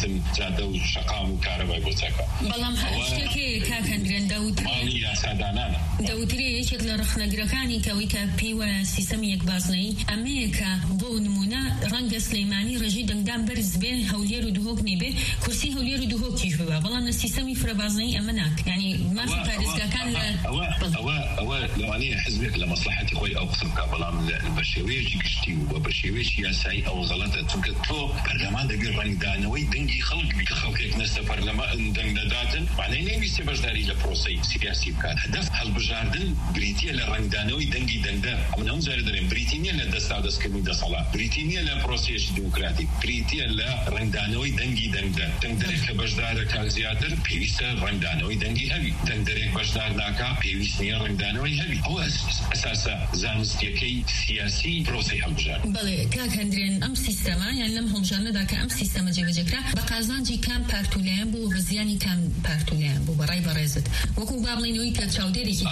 دیتن زاده و شقام و کارەبای بۆچەکە بەڵام شتێکی کاکەندرێن دەوتری ماڵی یاسادانانە دەوتری یەکێک لە ڕخنەگرەکانی کەوەی کە پێی وایە سیستەمی یەکبازنەی ئەمەیە کە بۆ نمونە ڕەنگە سلەیمانی ڕێژی دەنگدان بەرز بێ هەولێر و دوهۆک نێبێ کورسی هەولێر و دوهۆکیش ببە بەڵام لە سیستەمی فرەبازنەی ئەمە ناک یعنی مافی پارێزگاکان لە ئەوە ئەوە لەوانەیە حزبێک لە مەسلحەتی خۆی ئەو قسە بکە بەڵام بە شێوەیەکی گشتی و بە شێوەیەکی یاسایی ئەو غەڵەتە چونکە تۆ پەرلەمان دەبێ ڕەنگدانەوەی دەنگی خەڵک بی کە خەڵکێک نەستە پەرلەمان دەنگ دەداتن معنەی نەویستێ بەشداری لە پرۆسەی سیاسی بکات هەدەف هەڵبژاردن بریتیە لە ڕەنگدانەوەی دەنگی دەنگدە ئەمە هەموو جارە دەرێن بریتی نییە لە دەستا دەستکردنی دەسەڵات بریتی نییە لە پرۆسەیەکی دیموکراتیک بریتیە لە ڕەنگدانەوەی دەنگی دەنگدە دەنگدەرێک کە بەشدارە کاک زیاتر پێویستە ڕەنگدانەوەی دەنگی هەبی دەنگدەرێک بەشدار ناکا پێویست نییە ڕەنگدانەوەی هەبی ئەوە ئەساسە زانستیەکەی سیاسی پرۆسەی هەڵبژاردن بەڵێ کاک هەندرێن ئەم سیستەمە یان لەم هەڵبژاردنەدا کە ئەم سیستەمە جێبەجێکرا بە قازانجی کام پارتولەیان بوو بە زیانی کام پارتولەیان بوو بەڕای بەڕێزت وەکو با بڵێنەوەی کە چاودێرێکی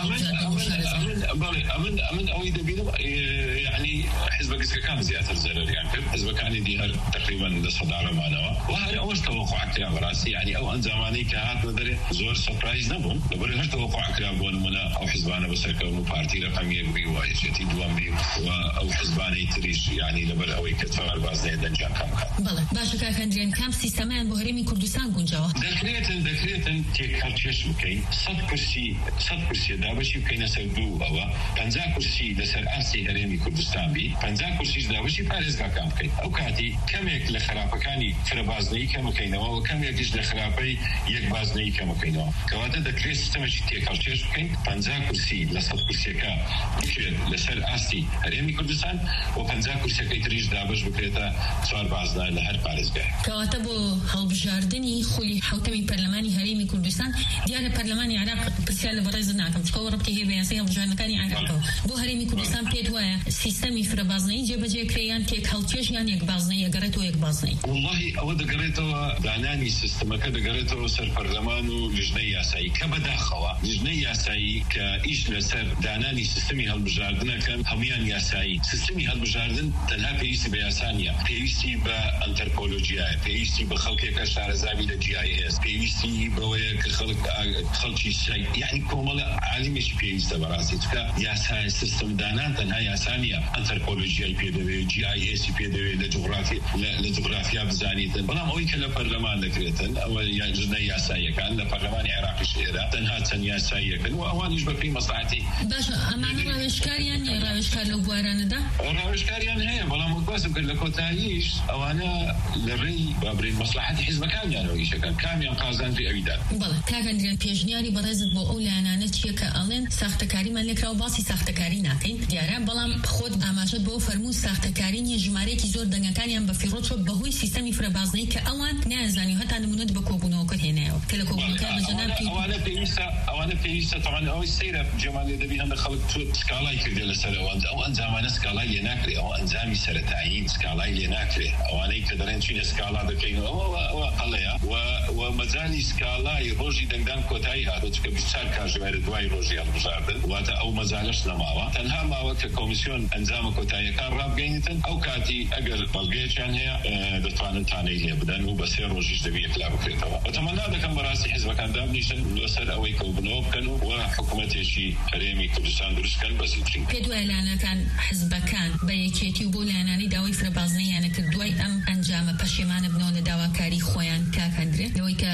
بەڵێ ئەمن ئەمن ئەوەی دەبینم یعنی حزب گسکەکان زیاتر زەرەریان کرد حزبەکانی دی هەر تقریبا لە سەدارەمانەوە و هەر ئەوەش تەوەقوعکرا بەڕاستی یعنی ئەو ئەنجامانەی کە هاتوە دەرێ زۆر سەرپرایز نەبوون لەبەرەوەی هەر تەوەقوعکرا بۆ نمونە ئەو حزبانە بەسەرکەون و پارتی ڕەقەم یەک بی و یەکێتی دووەم بی و ئەو حزبانەی تریش یعنی لەبەر ئەوەی کە چاوەڕبازنەیە دەنجام کەم بکات بەڵێ باشە کاک هەندرێن کام سیستەمەیان بۆ هەرێمی کوردستان گونجاوە دەکرێتن دەکرێتن تێکەڵچێش بکەین سەد کورسی سەد کورسی دابەشی بکەینە سەر دوو ئەوە پەنجا کورسی لەسەر ئاستی هەرێمی کوردستان بی پەنجا کورسیش دابەشی پارێزگاکان بکەین ئەو کاتی کەمێک لە خراپەکانی فرەبازنەی کەمەکەینەوە و کەمێکیش لە خراپەی یەکبازنەی کەمەکەینەوە کەواتە دەکرێت سیستەمێکی تێکەڵچێش بکەین پەنجا کورسی لە سەد کورسیەکە بکرێت لەسەر ئاستی هەرێمی کوردستان و پەنجا کورسیەکەی تریش دابەش بکرێتە چوار بازنە لە هەر پارێزگای کەواتە بۆ هەڵبژاردننی خولی حوتەمی پەرلەمانی هەرێمی کوردستان دیارە پەرلەمانی عراق پرسیار لە بەڕێز ناکەم چکە ڕەبتی هەیە بە یاسای هەڵبژاردنەکانی عراقەوە بۆ هەرێمی کوردستان پێت وایە سیستەمی فرەبازنەی جێبەجێکرێیان تێکەڵچێش یان یەکبازنەی ئەگەڕێتەوە یەکبازنەی والله ئەوە دەگەڕێتەوە دانانی سیستەمەکە دەگەڕێتەوە سەر پەرلەمان و لیژنەی یاسایی کە بەداخەوە لیژنەی یاسایی کە ئیش لەسەر دانانی سیستەمی هەڵبژاردنەکەن هەمویان یاسایی سیستەمی هەڵبژاردن تەنها پێویستی بە یاسانیە پێویستی بە ئەنتەرپۆلۆژیایە پێویستی بە خەڵکێکە شارەزاوی لە جی آی ئێس پێویستی بەوەیە کە خەڵک خەڵکی شای یعنی کۆمەڵە عالیمێکی پێویستە بەڕاستی چکە یاسای سیستم دانان تەنها یاسانیە ئەنتەرپۆلۆژیای پێدەوێت جی آی ئێسی پێدەوێت لە جغرافی لە جغرافیا بزانیتن بەڵام ئەوەی کە لە پەرلەمان دەکرێتن ئەوە ژنەی یاساییەکان لە پەرلەمانی عێراقیش ئێرە تەنها چەند یاساییەکن و ئەوانیش بە پێی مەسلحەتی باشە ئەمانە ڕاوێژکاریان نیە ڕاوێژکار لەو بوارانەدا ڕاوێژکاریان هەیە بەڵام وەکواسم کرد لە کۆتاییش ئەوانە لە ڕێی بابرین مەسلحەتی حیزبەکانیانەوە ئیشەکەن کامیان قازانجی ئەویدا بەڵێ کاگەندریان پێشنیاری بەڕێزت بۆ ئەو لایەنانە چییە کە ئەڵێن ساختەکاریمان لێکراوە باسی ساختەکاری ناکەین دیارە بەڵام خۆت ئاماژەت بۆ فەرموو ساختەکاری نیە ژمارەیەکی زۆر دەنگەکانیان بە فیڕۆچۆ بەهۆی سیستەمی فرەبازنەی کە ئەوان نازانی هەتا نمونەت بە کۆبوونەوەکە هێنایەوە کە لە کۆبوونەکە بە جەناب ئەوانە پێویستە ئەوانە پێویستە تەوان ئەوەی سەیرە جێمانێ دەبی هەندە خەڵک توت سکاڵای کردێ لەسەر ئەوان ئەو ئەنجامانە سکاڵای لێ ناکرێ ئەو ئەنجامی سەرەتایی سکاڵای لێ ناکرێ ئەوانەی کە دەڕێن چینە سکاڵا دەکەینەوە ئەوە قەڵەیە و مەجای سکاڵای ڕۆژی دەنگدان کۆتایی هاتۆ چکە بیست و چوار کاتژمێر دوای ڕۆژی هەڵبژاردن واتە ئەو مەجالەش نەماوە تەنها ماوە کە کۆمیسیۆن ئەنجامە کۆتاییەکان ڕابگەینتن ئەو کاتی ئەگەر بەڵگەیەکیان هەیە دەتوانن تانەی لێ بدەن و بە سێ ڕۆژیش دەبی یەکلا بکرێتەوە بەتەمەنا دەکەم بەڕاستی حیزبەکان دابنیشن لەسەر ئەوەی کەوبنەوە بکەن و حکوومەتێکی هەرێمی کوردستان دروستکەن بە زیاترین پێ دوای لایەنەکان حیزبەکان بە یەکێتی و بۆ لایەنانی داوای فرەبازنەیانە کرد دوای ئەم ئەنجامە پەشیمانە بنەوە لە داواکاری خۆیان کاکەندرێ لەوەی کە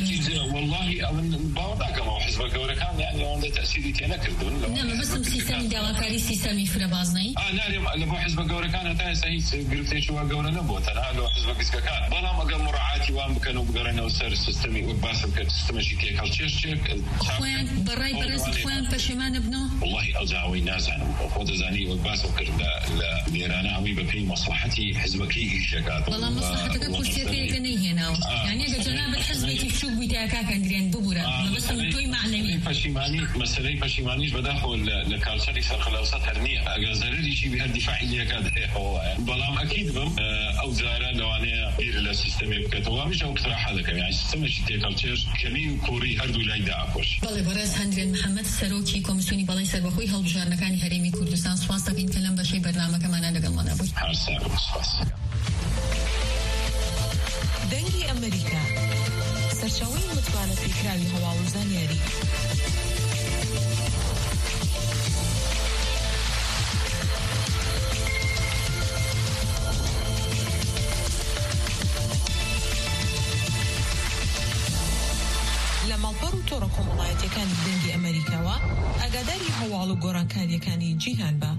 والله ئەوەن باوەڕ داکەمەوە حیزبە گەورەکان یعنی ئەوەندە تەسیری تێ نەکردون نەمەبەستم سیستەمی داواکاری سیستەمی فرەبازنەی نارێم لە بۆ حیزبە گەورەکان هەتا ئێستا هیچ گرفتێکی وا گەورە نەبووە تەنها لەوە حیزبە گچکەکان بەڵام ئەگەر مڕاعاتی وان بکەن و بگەڕێنەوە سەر سیستەمی وەک باسم کرد سیستەمێکی تێکەڵچێش چێک خۆیان بەڕای بەڕێزت خۆیان پەشیمانە بنەوە والله ئەو جاوەی نازانم خۆ دەزانی وەک باسم کرد لە لێرانە هەمووی بەپێی مەسلحەتی حیزبەکەی ئیشەکات بەڵام مەسلحەتەکە کورسیەکەیەکە نەیهێناوە یعنی ئەگەر جەنابەت حیزبێکی بچووک بوویت یا کاکەندرێن ببوورە مەبەستم تۆی معنەوی پەشیمانی مەسەلەی پەشیمانیش بەداخۆ لە کاڵچەری سەرخەلاوسەت هەر نییە ئەگەر زەرریشی بهەر دیفاعی لێکات هەیەەوە بەڵام ئەکید بم ئەو جارە لەوانەیە بیر لە سیستەمی بکەتەوە میش ئەو اقتراحا دەکەم یعنی سیستەمێکی تێکەڵچێش کەمی و کوڕی هەردوو لای داپۆش بەڵێ بەڕێز هەندرێن محەممەد سەرۆکی کۆمیسیۆنی بەڵای سەربەخۆی هەڵبژاردنەکانی هەرێمی کوردستان سوپاس دەکەین کە لەم بەشەی بەرنامەکەمانە لەگەڵمانە بوویت هەر ساڵ سوپاس دەنگی ئەمریکا دانیشتوانی متوانە پێکراوی هەواڵ و زانیاری. لە ماڵپەڕ و تۆڕە کۆمەڵایەتیەکانی دەنگی ئەمریکاوە ئاگاداری هەواڵ و گۆڕانکاریەکانی جیهان بە.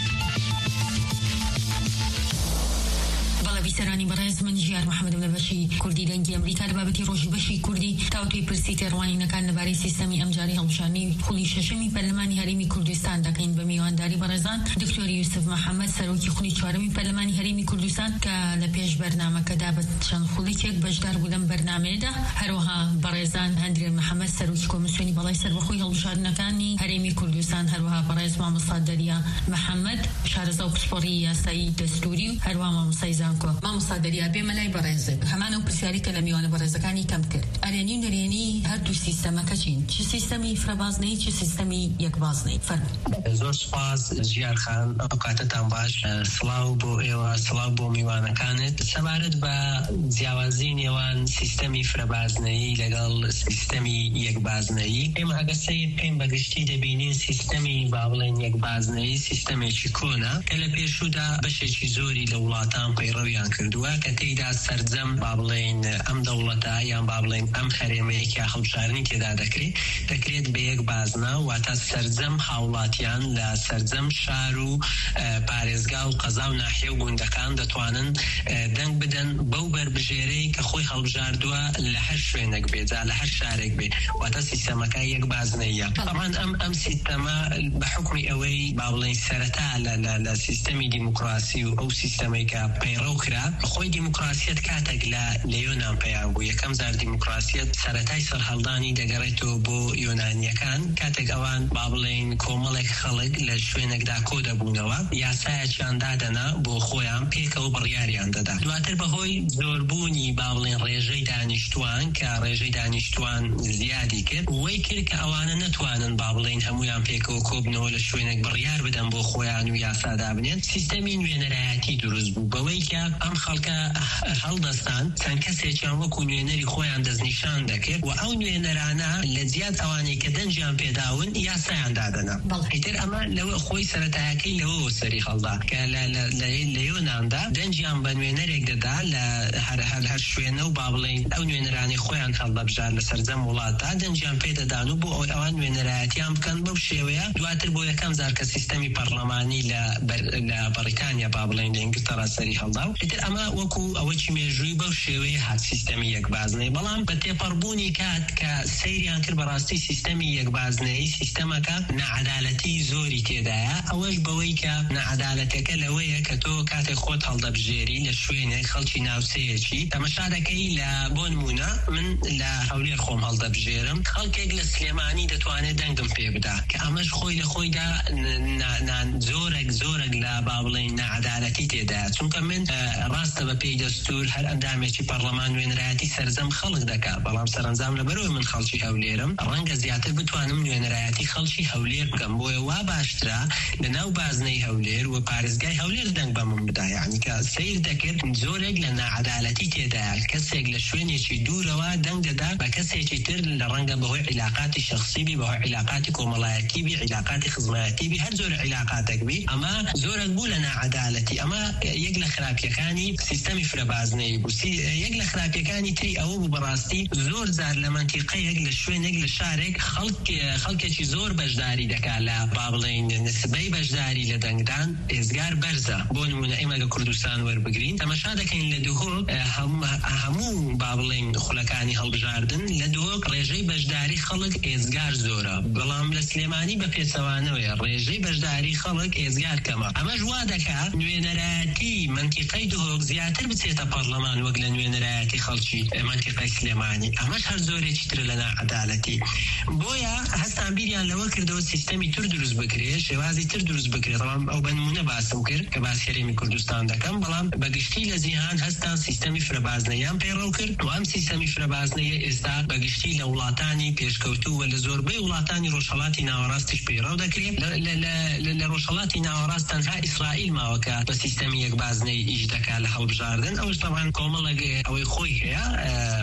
بیسەرانی بەڕێز من ژیار محەممەدم لە بەشی کوردی دەنگی ئەمریکا لە بابەتی ڕۆژی بەشی کوردی تاوتوی پرسی تێڕوانینەکان لەبارەی سیستەمی ئەمجاری هەڵبژاردنی خولی شەشەمی پەرلەمانی هەرێمی کوردستان دەکەین بە میوانداری بەڕێزان دکتۆر یوسف محەممەد سەرۆکی خولی چوارەمی پەرلەمانی هەرێمی کوردستان کە لە پێش بەرنامەکەدا بە چەند خولێکێک بەشدار بوو لەم بەرنامەیەدا، هەروەها بەڕێزان هەندرێ محەممەد سەرۆکی کۆمیسیۆنی بەڵای سەربەخۆی هەڵبژاردنەکانی هەرێمی کوردستان، هەروەها بەڕێز مامۆستا دەریا محەممەد شارەزا و پسپۆڕی یاسایی دەستوری و هەروەها مامۆستای زانکۆ. مامۆستا دەریا بێمە لای بەڕێزت هەمانە و پرسیاری کە لە میوانە بەڕێزەکانی کەم کرد. ئەرێنی و نەرێنی هەردوو سیستەمەکە چین؟ چ سیستەمی فرەبازنەی چ سیستەمی یەکبازنەی؟ فەرموو. زۆر سوپاس ژیار خان، ئەوقاتتان باش. سڵاو بۆ ئێوە، سڵاو بۆ میوانەکانت. سەبارەت بە جیاوازی نێوان سیستەمی فرەبازنەی لەگەڵ سیستەمی یەکبازنەی، ئێمە ئەگە سەیر پێم بەگشتی دەبینین سیستەمی با بڵێن یەکبازنەی سیستەمێکی کۆنا کە لە پێشودا بەشێکی زۆری لە وڵاتان پەیڕەویان کردووە کە تێیدا سەرجەم با بڵێن ئەم دەوڵەتە یان با بڵێن ئەم هەرێمەیەکی هەڵبژاردنی تێدا دەکرێت دەکرێت بە یەک بازنە، واتە سەرجەم هاوڵاتیان لە سەرجەم شار و پارێزگا و قەزا و ناحیە و گوندەکان دەتوانن دەنگ بدەن بەو بەربژێرەی کە خۆی هەڵبژاردووە لە هەر شوێنێک بێت، لە هەر شارێک بێت، واتە سیستەمەکە یەک بازنەیە. طبعاً ئەم ئەم سیستەمە بە حکمی ئەوەی با بڵێن سەرەتا لە سیستەمی دیموکراسی و ئەو سیستەمەی کە پەیڕەو کرا، خۆی دیموکراسیەت کاتێک لە لە یۆنان پەیان بوو. یەکەم زار دیموکراسیەت سەرەتای سەرهەڵدانی دەگەڕێتەوە بۆ یۆنانیەکان کاتێک ئەوان با بڵێن کۆمەڵێک خەڵک لە شوێنێکدا کۆ دەبوونەوە، یاسایەکیان دادەنا بۆ خۆیان پێکەوە بڕیاریان دەدا. دواتر بەهۆی زۆربوونی با بڵێن ڕێژەی دانیشتوان کە ڕێژەی دانیشتوان زیادی کرد، وەی کرد کە ئەوانە نەتوانن با بڵێن هەمویان پێکەوە کۆبنەوە لە شوێنێک بڕیار بدەن بۆ خۆیان و یاسادا بنێن. سیستەمی نوێنەرایەتی دروست بوو بەوەی کە ئەم خەڵکە هەڵدەستان چەند کەسێکیان وەکو نوێنەری خۆیان دەستنیشان دەکرد و ئەو نوێنەرانە لە جیات ئەوانەی کە دەنجیان پێداون یاسایان دادەنا. ئیتر ئەمە لەوە خۆی سەرەتایەکەی لەوە سەری هەڵدا کە لە یۆناندا دەنجیان بە نوێنەرێک دەدا لە هەر شوێنە و با بڵێن ئەو نوێنەرانی خۆیان هەڵدەبژار لە سەرجەم وڵاتدا دەنجیان پێدەدان و بۆ ئەوان نوێنەرایەتیان بکەن بەو شێوەیە. دواتر بۆ یەکەم زار کە سیستەمی پەرلەمانی لە بەریتانیا با بڵێن لە ئینگلتەرا سەری هەڵدا. ئیتر ئەمە وەکو ئەوەی مێژووی بەو شێوەیە هات سیستەمی یەکبازنەی، بەڵام بە تێپەڕبوونی کات کە سەیریان کرد بەڕاستی سیستەمی یەکبازنەی سیستەمەکە نەعەدالەتی زۆری تێدایە. ئەوەش بەوەی کە نەعەدالەتەکە لەوەیە کە تۆ کاتێک خۆت هەڵدەبژێری لە شوێنێک خەڵکی ناوچەیەکی، تەماشا دەکەی لە بۆ نمونە من لە هەولێر خۆم هەڵدەبژێرم، خەڵکێک لە سلێمانی دەتوانێت دەنگم پێ بدا کە ئەمەش خۆی لە خۆیدا زۆرێک زۆرێک لە با بڵێن نەعەدالەتی تێدایە، چونکە من ڕاستە بە پێی دەستور هەر ئەندامێکی پەرلەمان نوێنەرایەتی سەرجەم خەڵک دەکات، بەڵام سەرنجام لەبەرەوەی من خەڵکی هەولێرم ڕەنگە زیاتر بتوانم نوێنەرایەتی خەڵکی هەولێر بکەم، بۆیە وا باشترا لە ناو بازنەی هەولێر و پارێزگای هەولێر دەنگ بە من بدا. یعنی کە سیر دەکرد زۆرێک لە نەعەدالەتی تێدایە، کەسێک لە شوێنێکی دوورەوە دەنگ دەدا بە کەسێکی تر لە ڕەنگە بەهۆی عیلاقاتی شەخسی بی، بەهۆی عیلاقاتی کۆمەڵایەتی بی، عیلاقاتی خزمەتی بی، هەر زۆر عیلاقاتێک بی. ئەمە زۆرێک بوو لە نەعەدالەتی. ئەمە یەک لە خراپیەکانی سیستەمی فرەبازنەی بوو. یەک لە خراپیەکانی تری ئەوە بوو بەڕاستی زۆر جار لە مەنتیقەیەک لە شوێنێک لە شارێک خەڵکێکی زۆر بەشداری دەکات لە با بڵێن نسبەی بەشداری لە دەنگدان ئێزگار بەرزە. بۆ نمونە ئێمە لە کوردستان وەربگرین تەماشا دەکەین لە دوهۆک هەموو با بڵێن خولەکانی هەڵبژاردن لە دوهۆک ڕێژەی بەشداری خەڵک ئێزگار زۆرە، بەڵام لە سلێمانی بە پێچەوانەوەیە ڕێژەی بەشداری خەڵک ئێزگار کەمە. ئەمەش وا دەکات نوێنەرایەتی منتیقەی دوهۆک زیاتر بچێتە پەرلەمان وەک لە نوێنەرایەتی خەڵکی منتیقەی سلێمانی. ئەمەش هەر زۆرێکی تر لە نەعەدالەتی. بۆیە هەستان بیریان لەوە کردەوە سیستەمی تر دروست بکرێت، شێوازی تر دروست بکرێت. ئەو بە نمونە باسم کرد کە باس هەرێمی کوردستان دەکەم، بەڵام بەگشتی لە جیهان هەستان سیستەمی فرەبازنەیان پەیڕەو کرد و ئەم سیستەمی فرەبازنەیە ئێستا بەگشتی لە وڵاتانی پێشکەوتوو و لە زۆربەی وڵاتانی ڕۆژهەڵاتی ناوەڕاستیش پەیڕەو دەکرێت. لە ڕۆژهەڵاتی ناوەڕاست تەنها ئیسرائیل ماوەکە بە سیستەمی یەکبازنەی ئیش دەکات لە هەڵبژاردن. ئەوش تەمان کۆمەڵێک ئەوەی خۆی هەیە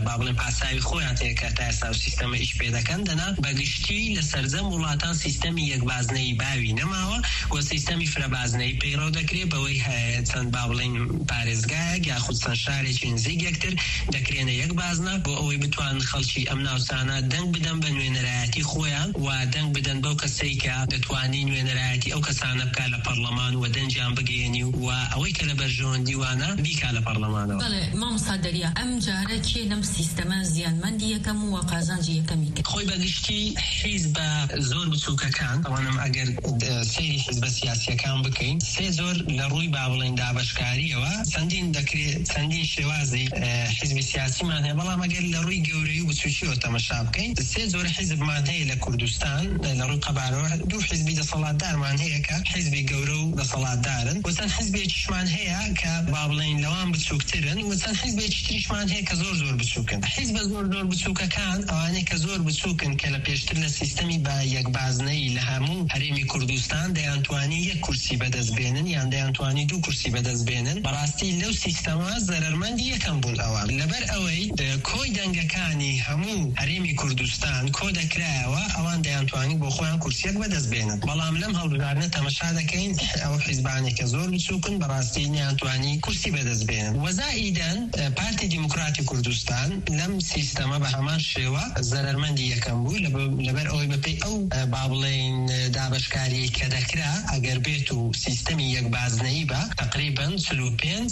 با بڵێن پاساوی خۆیان هەیە کە تا ئێستا سیستەمە ئیش پێ دەکەن دەنا بەگشتی لە سەرجەم وڵاتان سیستەمی یەکبازنەی باوی نەماوە و سیستەمی فرەبازنەی پەیڕەو دەکرێت بەوەی چەند با بڵێن پارێزگایەک یاخود چەند شارێکی نزیک یەکتر دەکرێنە یەک بازنە بۆ ئەوەی بتوان خەڵکی ئەم ناوچانە دەنگ بدەن بە نوێنەرایەتی خۆیان و دەنگ بدەن بەو کەسەی کە دەتوانی نوێنەرایەتی ئەو کەسانە بکات لە پەرلەمان و دەنجیان بگەێنی و ئەوەی کە لە بەرژەوەندی وانە بیکا لە پەرلەمانەوە. بەڵێ مامۆستا دەریا ئەم جارە کێ لەم سیستەمە زیانمەندی یەکەم و قازانجی یەکەمی کرد؟ خۆی بەگشتی حیزبە زۆر بچووکەکان ئەوانم ئەگەر سەیری حیزبە سیاسیەکان بکەین سێ زۆر لە ڕووی با بڵێن دابەشکاریەوە چەندین دەکرێت چەندین شێوازی حیزبی سیاسیمان هەیە بەڵام ئەگەر لە ڕووی گەورەی و بچووکیەوە تەماشا بکەین سێ زۆر حیزبمان هەیە لە کوردستان لە ڕووی قەبارەوە دوو حیزبی دەسەڵاتدارمان هەیە کە حیزبی گەورە و دەسەڵاتدارن و چەند حیزبێکیشمان هەیە کە با بڵێن لەوان بچووکترن و چەند حیزبێکی تریشمان هەیە کە زۆر زۆر بچووکن. حیزبە زۆر زۆر بچووکەکان ئەوانەی کە زۆر بچووکن کە لە پێشتر لە سیستەمی با یەکبازنەی لە هەموو هەرێمی کوردستان دەیانتوانی یەک کورسی بەدەستبێنن یان دەیانتوانی دوو کورسی بەدەستبێنن بەڕاستی لەو سیستەمە زەرەرمەندی یەکەم بوون ئەوان لەبەر ئەوەی کۆی دەنگەکانی هەموو هەرێمی کوردستان کۆ دەکرایەوە ئەوان دەیانتوانی بۆ خۆیان کورسیەک بەدەستبێنن بەڵام لەم هەڵبژاردنە تەماشا دەکەین ئەو حیزبانێک کە زۆر بچووکن بەڕاستی نەیانتوانی کورسی بەدەستبێنن وەزائیدەن پارتی دیموکراتی کوردستان لەم سیستەمە بە هەمان شێوە زەرەرمەندی یەکەم بوو لەبەر ئەوەی بەپێی ئەو با بڵێن دابەشکاری کە دەکرا ئەگەر بێت و سیستەمی یەکبازنەیی بە تقریباً چل و پێنج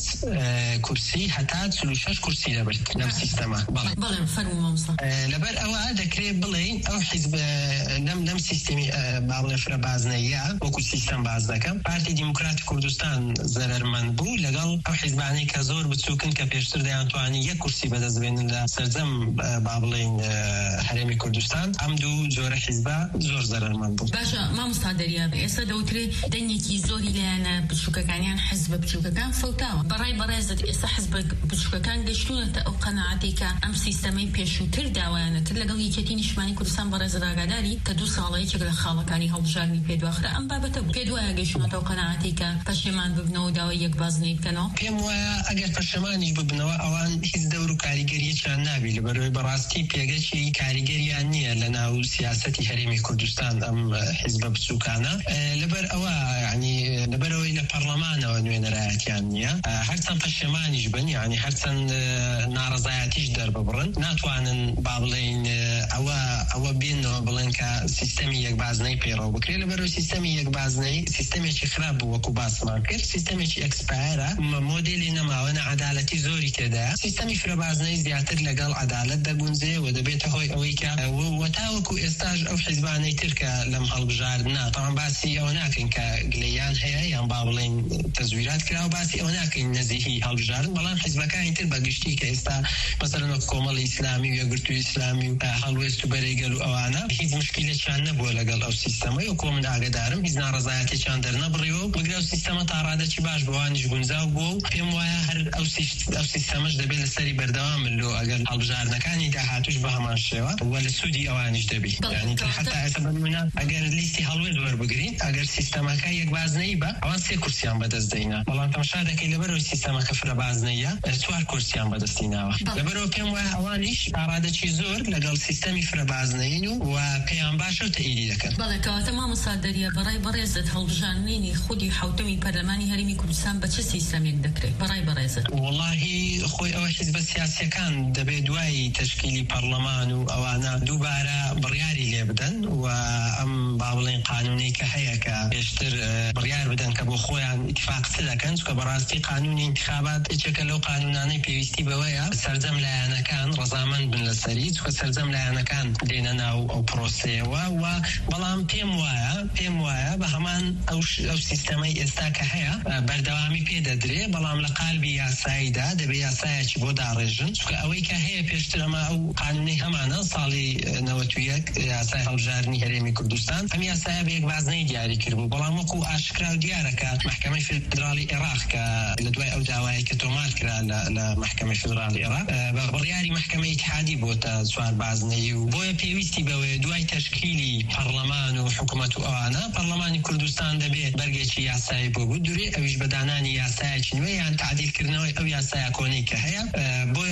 کورسی هەتا چل و شەش کورسی دەبێت لەم سیستەمە. بەڵێ فەرموو مامۆستا. لەبەر ئەوە دەکرێت بڵێن ئەو حیزب لەم لەم سیستەمی با بڵێن فرەبازنەییە وەکو سیستەم باز دەکەم پارتی دیموکراتی کوردستان زەرەرمەند بوو لەگەڵ ئەو حیزبانەی کە زۆر بچووکن کە پێشتر دەیانتوانی یەک کورسی بەدەستبێنن لە سەرجەم با بڵێن هەرێمی کوردستان ئەم دوو جۆرە حیزبە زۆر زەرەرمەند بوو. باشە مامۆستا دەریا ئێستا دەوترێت دەنگێکی زۆری لایەنە بچووکەکانیان حیزبە بچووکەکان فەوتاوە بەڕای بەڕێزت ئێستا حیزبە بچووکەکان گەشتوونەتە ئەو قەناعەتێک کە ئەم سیستەمەی پێشووتر داوایانە کرد لەگەڵ یەکێتی نیشتیمانی کوردستان بەڕێزت ئاگاداری کە دوو ساڵەیەکێک لە خاڵەکانی هەڵبژاردننی پێدواخرا ئەم بابەتە بوو پێ وایە گەشتوونەتە ئەو قەناعەتێک کە پەشێمان ببنەوە داوای یەکبازنەی بکەنەوە؟ پێم وایە ئەگەر پەشێمانیش ببنەوە ئەوان هیچ دەور و کاریگەریەکیان نابی لەبەرەوەی بەڕاستی پێگەکی کاریگەریان نییە لە ناو سیاسەتی هەرێمی کوردستان ئەم حیزبە بچووکانە لەبەر ئەوە یعنی لەبەرەوەی لە پەرلەمانەوە نوێنەرایەتیان نییە هەرچەند پەشێمانیش بن یعنی هەرچەند ناڕەزایەتیش دەرببڕن ناتوانن با بڵێن ئەوە ئەوە بێنەوە بڵێن کە سیستەمی یەکبازنەی پێڕەو بکرێت لەبەرەوەی سیستەمی یەکبازنەی سیستەمێکی خراپ بوو وەکو باسمان کرد سیستەمێکی ئەکسپایرە مۆدێلی نەماوە نەعەدالەتی زۆری تێدایە سیستەمی فرەبازنەی زیاتر لەگەڵ عەدالەت دەگونجێ و دەبێتە هۆی ئەوەی کە وەتاوەکو ئێستاش ئەو حیزبانەی ترکە لەم هەڵبژاردنە تەواو باسی ئەوە ناکەین کە گلەیان هەیە یان با بڵێن تەزویرات کراوە باسی ئەوە ناکەین نەزیهی هەڵبژاردن بەڵام حیزبەکانی تر بەگشتی کە ئێستا مەسەڵەن وەک کۆمەڵی ئیسلامی و یەکگرتووی ئیسلامی و هەڵوێست و بەرەیگەل و ئەوانە هیچ مشکلێکیان نەبووە لەگەڵ ئەو سیستەمە و کۆ من ئاگادارم هیچ ناڕەزایەتێکیان دەرنەبڕیەوە و بگرە ئەو سیستەمە تا ڕادەکی باش بەوانیش گونجاو بووە و پێم وایە هەر ئەو سیستەمەش دەبێت لەسەری بەردەوام بن لۆ ئەگەر هەڵبژاردنەکانی داهاتوش بە هەمان شێوە و لە سوودی ئەوانیش دەبێت یعنی حتا ئێستا بنمونە ئەگەر لیستی هەڵوێز وەربگرین ئەگەر سیستەمەکە یەکبازنەی بە ئەوان سێ کورسیان بەدەست دەینا بەڵام تەماشا دەکەی لەبەرەوەی سیستەمەکە فرەبازنەیە چوار کورسیان بەدەستیناوە لەبەرەوە پێم وایە ئەوانیش ئارادەکی زۆر لەگەڵ سیستەمی فرەبازنەین و پێیان باشە و تەئیدی دەکەن. بەڵێ کەواتە مامۆستا دەریا بەڕای بەڕێزت هەڵبژاردنینی خودی حوتەمی پەرلەمانی هەرێمی کوردستان بە چه سیستەمێک دەکرێت بەڕای بەڕێزت؟ وەڵاهی خۆی ئەوە حیزبە سیاسیەکان دەبێت دوای تەشکیلی پەرلەمان و ئەوانە دووبارە بڕیاری لێ بدەن و ئەم با بڵێن قانونی کە هەیە کە پێشتر بڕیار بدەن کە بۆ خۆیان ئیتفاقچە دەکەن چونکە بەڕاستی قانونی انتخابات یەکێکە لەو قانونانەی پێویستی بەوەیە سەرجەم لایەنەکان ڕەزامەند بن لەسەری چونکە سەرجەم لایەنەکان دێنە ناو ئەو پرۆسەیەوە و بەڵام پێم وایە پێم وایە بە هەمان ئەو سیستەمەی ئێستا کە هەیە بەردەوامی پێ دەدرێ بەڵام لە قالبی یاساییدا دەبێت یاسایەکی بۆ داڕێژن چونکە ئەوەی کە هەیە پێشتر ئەمە ئەو قانونی هەمانە ساڵی نەوەت و یەک یاسای هەڵبژاردننی هەرێمی کوردستان ئەم یاسایە بە یەکبازنەی دیاری کردبوو بەڵام وەکو ئاشکرا و دیارەکە محکەمەی فێدراڵی عێراق کە لە دوای ئەو داوایی کە تۆمار کرا لە محکەمەی فێدراڵی عێراق بە بڕیاری محکەمەی اتحادی بۆتە چواربازنەی و بۆیە پێویستی بەوەیە دوای تەشکیلی پەرلەمان و حکوومەت و ئەوانە پەرلەمانی کوردستان دەبێت بەرگێکی یاسایی بۆ بوو دوورێ ئەویش بەدانانی یاسایەکی نوێ یان تعدیلکردنەوەی ئەو یاسایە کۆنەی کە هەیە بۆیە پێم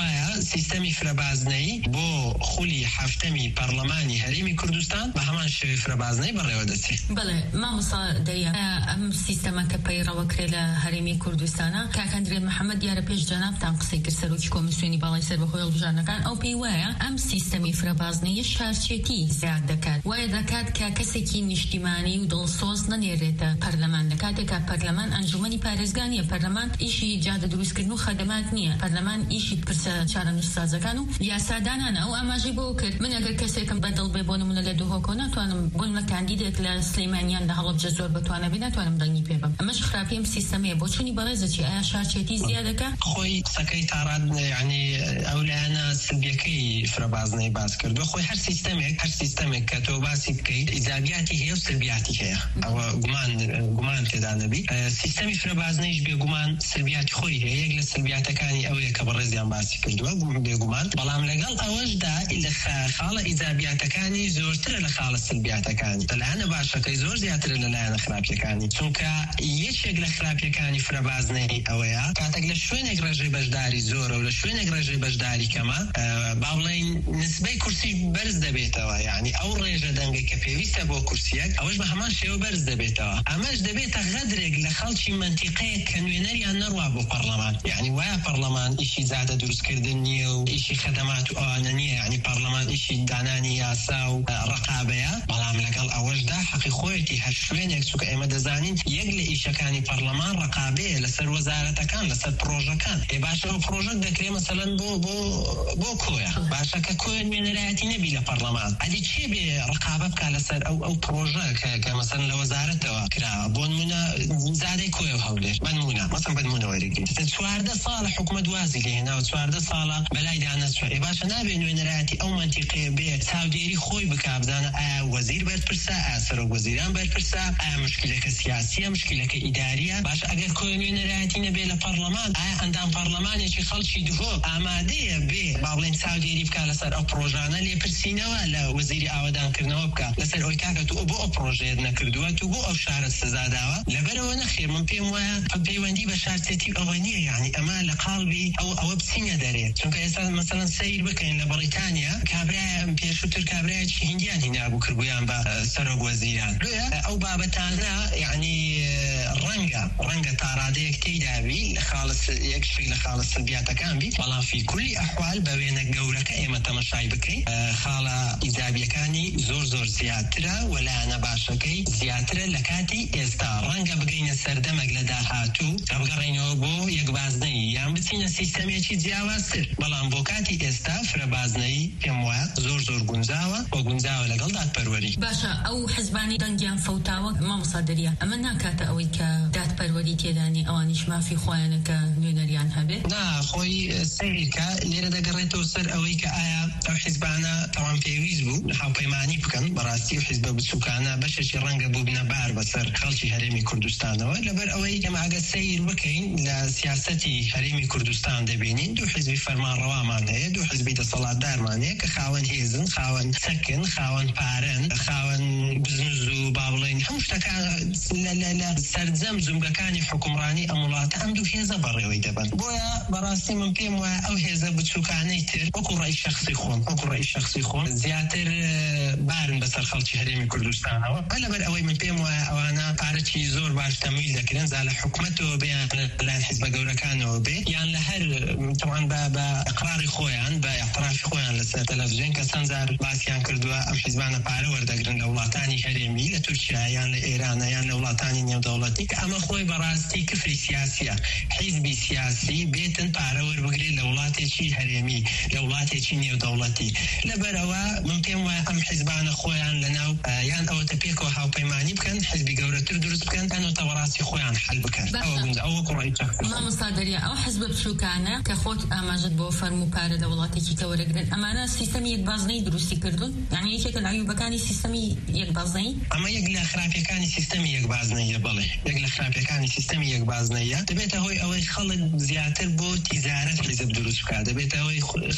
وایە سیستەمی فرەبازنەی بۆ خولی هەفتەمی پەرلەمانی هەرێمی کوردستان بە هەمان شێوەی فرەبازنەی بەڕێوە دەچێت. بەڵێ مامۆستا دەریە ئەم سیستەمە کە پەیڕەوە کرێ لە هەرێمی کوردستانە کاکەندرێ محەممەد دیارە پێش جەنابتان قسەی کرد سەرۆکی کۆمیسیۆنی باڵای سەربەخۆی هەڵبژاردنەکان ئەو پێی وایە ئەم سیستەمی فرەبازنەیە شارچێتی زیاد دەکات وایە دەکات کە کەسێکی نیشتیمانی و دڵسۆز نەنێرێتە پەرلەمان لە کاتێکا پەرلەمان ئەنجومەنی پارێزگانیە پەرلەمان ئیشی جادە دروستکردن و خەدەمات نییە پەرلەمان ئیشی پرسە چارەنووسسازەکان و یاسادانانە ئەو ئاماژەی بۆ کرد من ئەگەر کەسێکم بەدڵ بێ بۆ نمونە لە دووهۆکۆ ناتوانم بۆ نمونە کاندیدێک لە سلەیمانیان لە هەڵەبجە زۆر بتوانە بێ ناتوانم دڵنی پێ بم ئەمەش خراپەی سیستەمەیە بۆ چوونی بەڕێزە چی ئایا شارچێتی زیادەکە خۆی قسەکەی تاڕاد یعنی ئەو لایەنە سلبیەکەی فرەبازنەی باس کردو خۆی هەر سیستەمێک هەر سیستەمێک کە تۆ باسی بکەیت ئیجابیاتی هەیە و سلبیاتی هەیە ئەوە گومان گومان تێدا نەبی سیستەمی فرەبازنەیش بێگومان سلبیاتی خۆی هەیە یەک لە سلبیاتەکانی ئەوەیە کە بەڕێزیان باسی کردووە بێگومان بەڵام لەگەڵ ئەوەشدا لە خاڵە ئیجابیاتەکانی زۆرترە لە خاڵە سلبیاتەکانی لەلایەنە باشەکەی زۆر زیاترە لەلایەنە خراپیەکانی چونکە یەکێک لە خراپیەکانی فرەبازنەی ئەوەیە کاتێک لە شوێنێک ڕێژەی بەشداری زۆرە و لە شوێنێک ڕێژەی بەشداری کەمە با بڵێن نسبەی کورسی بەرز دەبێتەوە یعنی ئەو ڕێژە دەنگی کە پێویستە بۆ کورسیەک ئەوەش بە هەمان شێوە بەرز دەبێتەوە ئەمەش دەبێتە غەدرێک لە خەڵکی منتیقەیەک کە نوێنەریان نەڕوا بۆ پەرلەمان یعنی وایە پەرلەمان ئیشی زادە دروستکردن نییە و ئیشی خەدەمات و ئەوانە نییە یعنی پەرلەمان ئیشی دانانی یاسا و ڕقابەیە بەڵام لەگەڵ ئەوەشدا حەقی خۆیەتی هەر شوێنێک چونکە ئێمە دەزانین یەک لە ئیشەکانی پەرلەمان ڕقابەیە لەسەر وەزارەتەکان لەسەر پرۆژەکان ێ باشە ئەو پرۆژەک دەکرێت مەسەلەن بۆ بۆ بۆ کۆیە باشە کە کۆیە نوێنەرایەتی نەبی لە پەرلەمان ئەدی چێ بێ ڕقابە بکە لەسەر ئەو ئەو پرۆژە کە مەسەلەن لە وەزارەتەوە کراوە بۆ نمونە زادەی کۆیە و هەولێر بە نمونە مەسەلەن بە نمونە وەرەگرین چواردە ساڵە حکومەت وازی لێهێنا و چواردە ساڵە بەلای دانەچوە ێ باشە نابێ نوێنەرایەتی ئەو منتیقەیە بێ چاودێری خۆی بکا بزانە ئایا وەزیر بەرپرسە ئایا سەرۆک وەزیران بەرپرسە ئایا مشکلەکە سیاسیە مشکلەکە ئیداریە باشە ئەگەر کۆیە نوێنەرایەتی نەبێ لە پەرلەمان ئایا ئەندام پەرلەمانێکی خەڵکی دهۆ ئامادەیە بێ با بڵێن چاودێری بکا لەسەر ئەو پرۆژانە لێپرسینەوە لە وەزیری ئاوەدانکردنەوە بکە لەسەر ئەوی کاکە تو بۆ ئەو پرۆژەیەت نەکردووە تو بۆ ئەو شارە سزا داوە لەبەرەوە نەخێر من پێم وایە پەیوەندی بە شارچێتی ئەوە نییە یعنی ئەمە لە قاڵبی ئەو ئەوە بچینە دەرێت چونکە ئێستا مەسەلەن سەیر بکەین لە بەریتانیا کابرایە پێشووتر کابرایەکی هیندیان هینابوو کردبوویان بە سەرۆک وەزیران ئەو بابەتانە یعنی ڕەنگە ڕەنگە تا ڕادەیەک تێدابی لە خاڵە یەک شتێک لە خاڵە سلبیاتەکان بی بەڵام فی کولی ئەحوال بە وێنە گەورەکە ئێمە تەماشای بکەین خاڵە ئیجابیەکانی زۆر زۆر زیاترە و لایەنە باشەکەی زیاترە لە کاتی ئێستا ڕەنگە بگەینە سەردەمێک لە داهاتوو بگەڕێنەوە بۆ یەکبازنەی یان بچینە سیستەمێکی جیاوازتر بەڵام بۆ کاتی ئێستا فرەبازنەی پێم وایە زۆر زۆر گونجاوە بۆ گونجاوە لەگەڵ دادپەروەری باشە ئەو حزبانی دەنگیان فەوتاوە مامۆستا دەریە ئەمە ناکاتە ئەوەی کە دادپەروەری تێدانی ئەوانیش مافی خۆیانە کە نوێنەریان هەبێ نا خۆی سەیرکە لێرە دەگەڕێتەوە سەر ئەوەی کە ئایا ئەو حیزبانە تەوان پێویست بوو هاوپەیمانی بکەن بەڕاستی و حیزبە بچووکانە بەشێکی ڕەنگە بوو بنە بار بەسەر خەڵکی هەرێمی کوردستانەوە لەبەر ئەوەی ئێمە ئەگە سەیر بکەین لە سیاسەتی هەرێمی کوردستان دەبینین دوو حیزبی فەرمانڕەوامان هەیە دوو حیزبی دەسەڵاتدارمان هەیە کە خاوەن هێزن خاوەن سەکن خاوەن پارەن خاوەن بزنس و با بڵێن هەموو شتەکان لە سەرجەم زومگەکانی حکومڕانی ئەم وڵاتە ئەم دوو هێزە بەڕێوەی دەبن بۆیە بەڕاستی من پێم وایە ئەو هێزە بچووکانەی تر وەکو ڕێی شەخسی خۆم وەکو ڕێی شەخسی خۆم زیاتر بارن بەسەر خەڵکی هەرێمی کوردستانەوە لەبەر ئەوەی من پێم وایە ئەوانە پارەکی زۆر باش تەمویل دەکرێن زا لە حکومەتەوە بێیان لەلایەن حیزبە گەورەکانەوە بێ یان لە هەر تەوان بە ئەقراری خۆیان بە ئەقرافی خۆیان لەسەر تەلەڤیزیۆن کە چەند جار باسییان کردووە ئەم حیزبانە پارە وەردەگرن لە وڵاتانی هەرێمی لە تورکیا یان لە ئێرانە یان لە وڵاتانی نێودەوڵەتی کە ئەمە خۆی بەڕاستی کفری سیاسیە حیزبی سیاسی بێتن پارە وەربگرێت لە وڵاتێکی هەرێمی لە وڵاتێکی نێودەوڵەتی لەبەرەوە من پێم وایە ئەم حیزبانە خۆیان لەناو یان ئەوەتە پێکەوە هاوپەیمانی بکەن حیزبی گەورەتر دروست بکەن ئەنەوە بەڕاستی خۆیان حل بکەن ئەوە گونج ئەوە کوڕی چەخ مامۆستا دەریە ئەو حیزبە بچووکانە کە خۆت ئاماژت بۆ فەرموو پارە لە وڵاتێکی کە وەرەگرن ئەمانە بچووکانە سیستەمی یەکبازنەی دروستی کردوون، یعنی یەکێک لە عیوبەکانی سیستەمی یەکبازنەی ئەمە یەک لە خراپیەکانی سیستەمی یەکبازنەیە. بڵێ یەک لە خراپیەکانی سیستەمی یەکبازنەیە دەبێتە هۆی ئەوەی خەڵک زیاتر بۆ تیجارەت حیزب دروست بکات، دەبێتە هۆی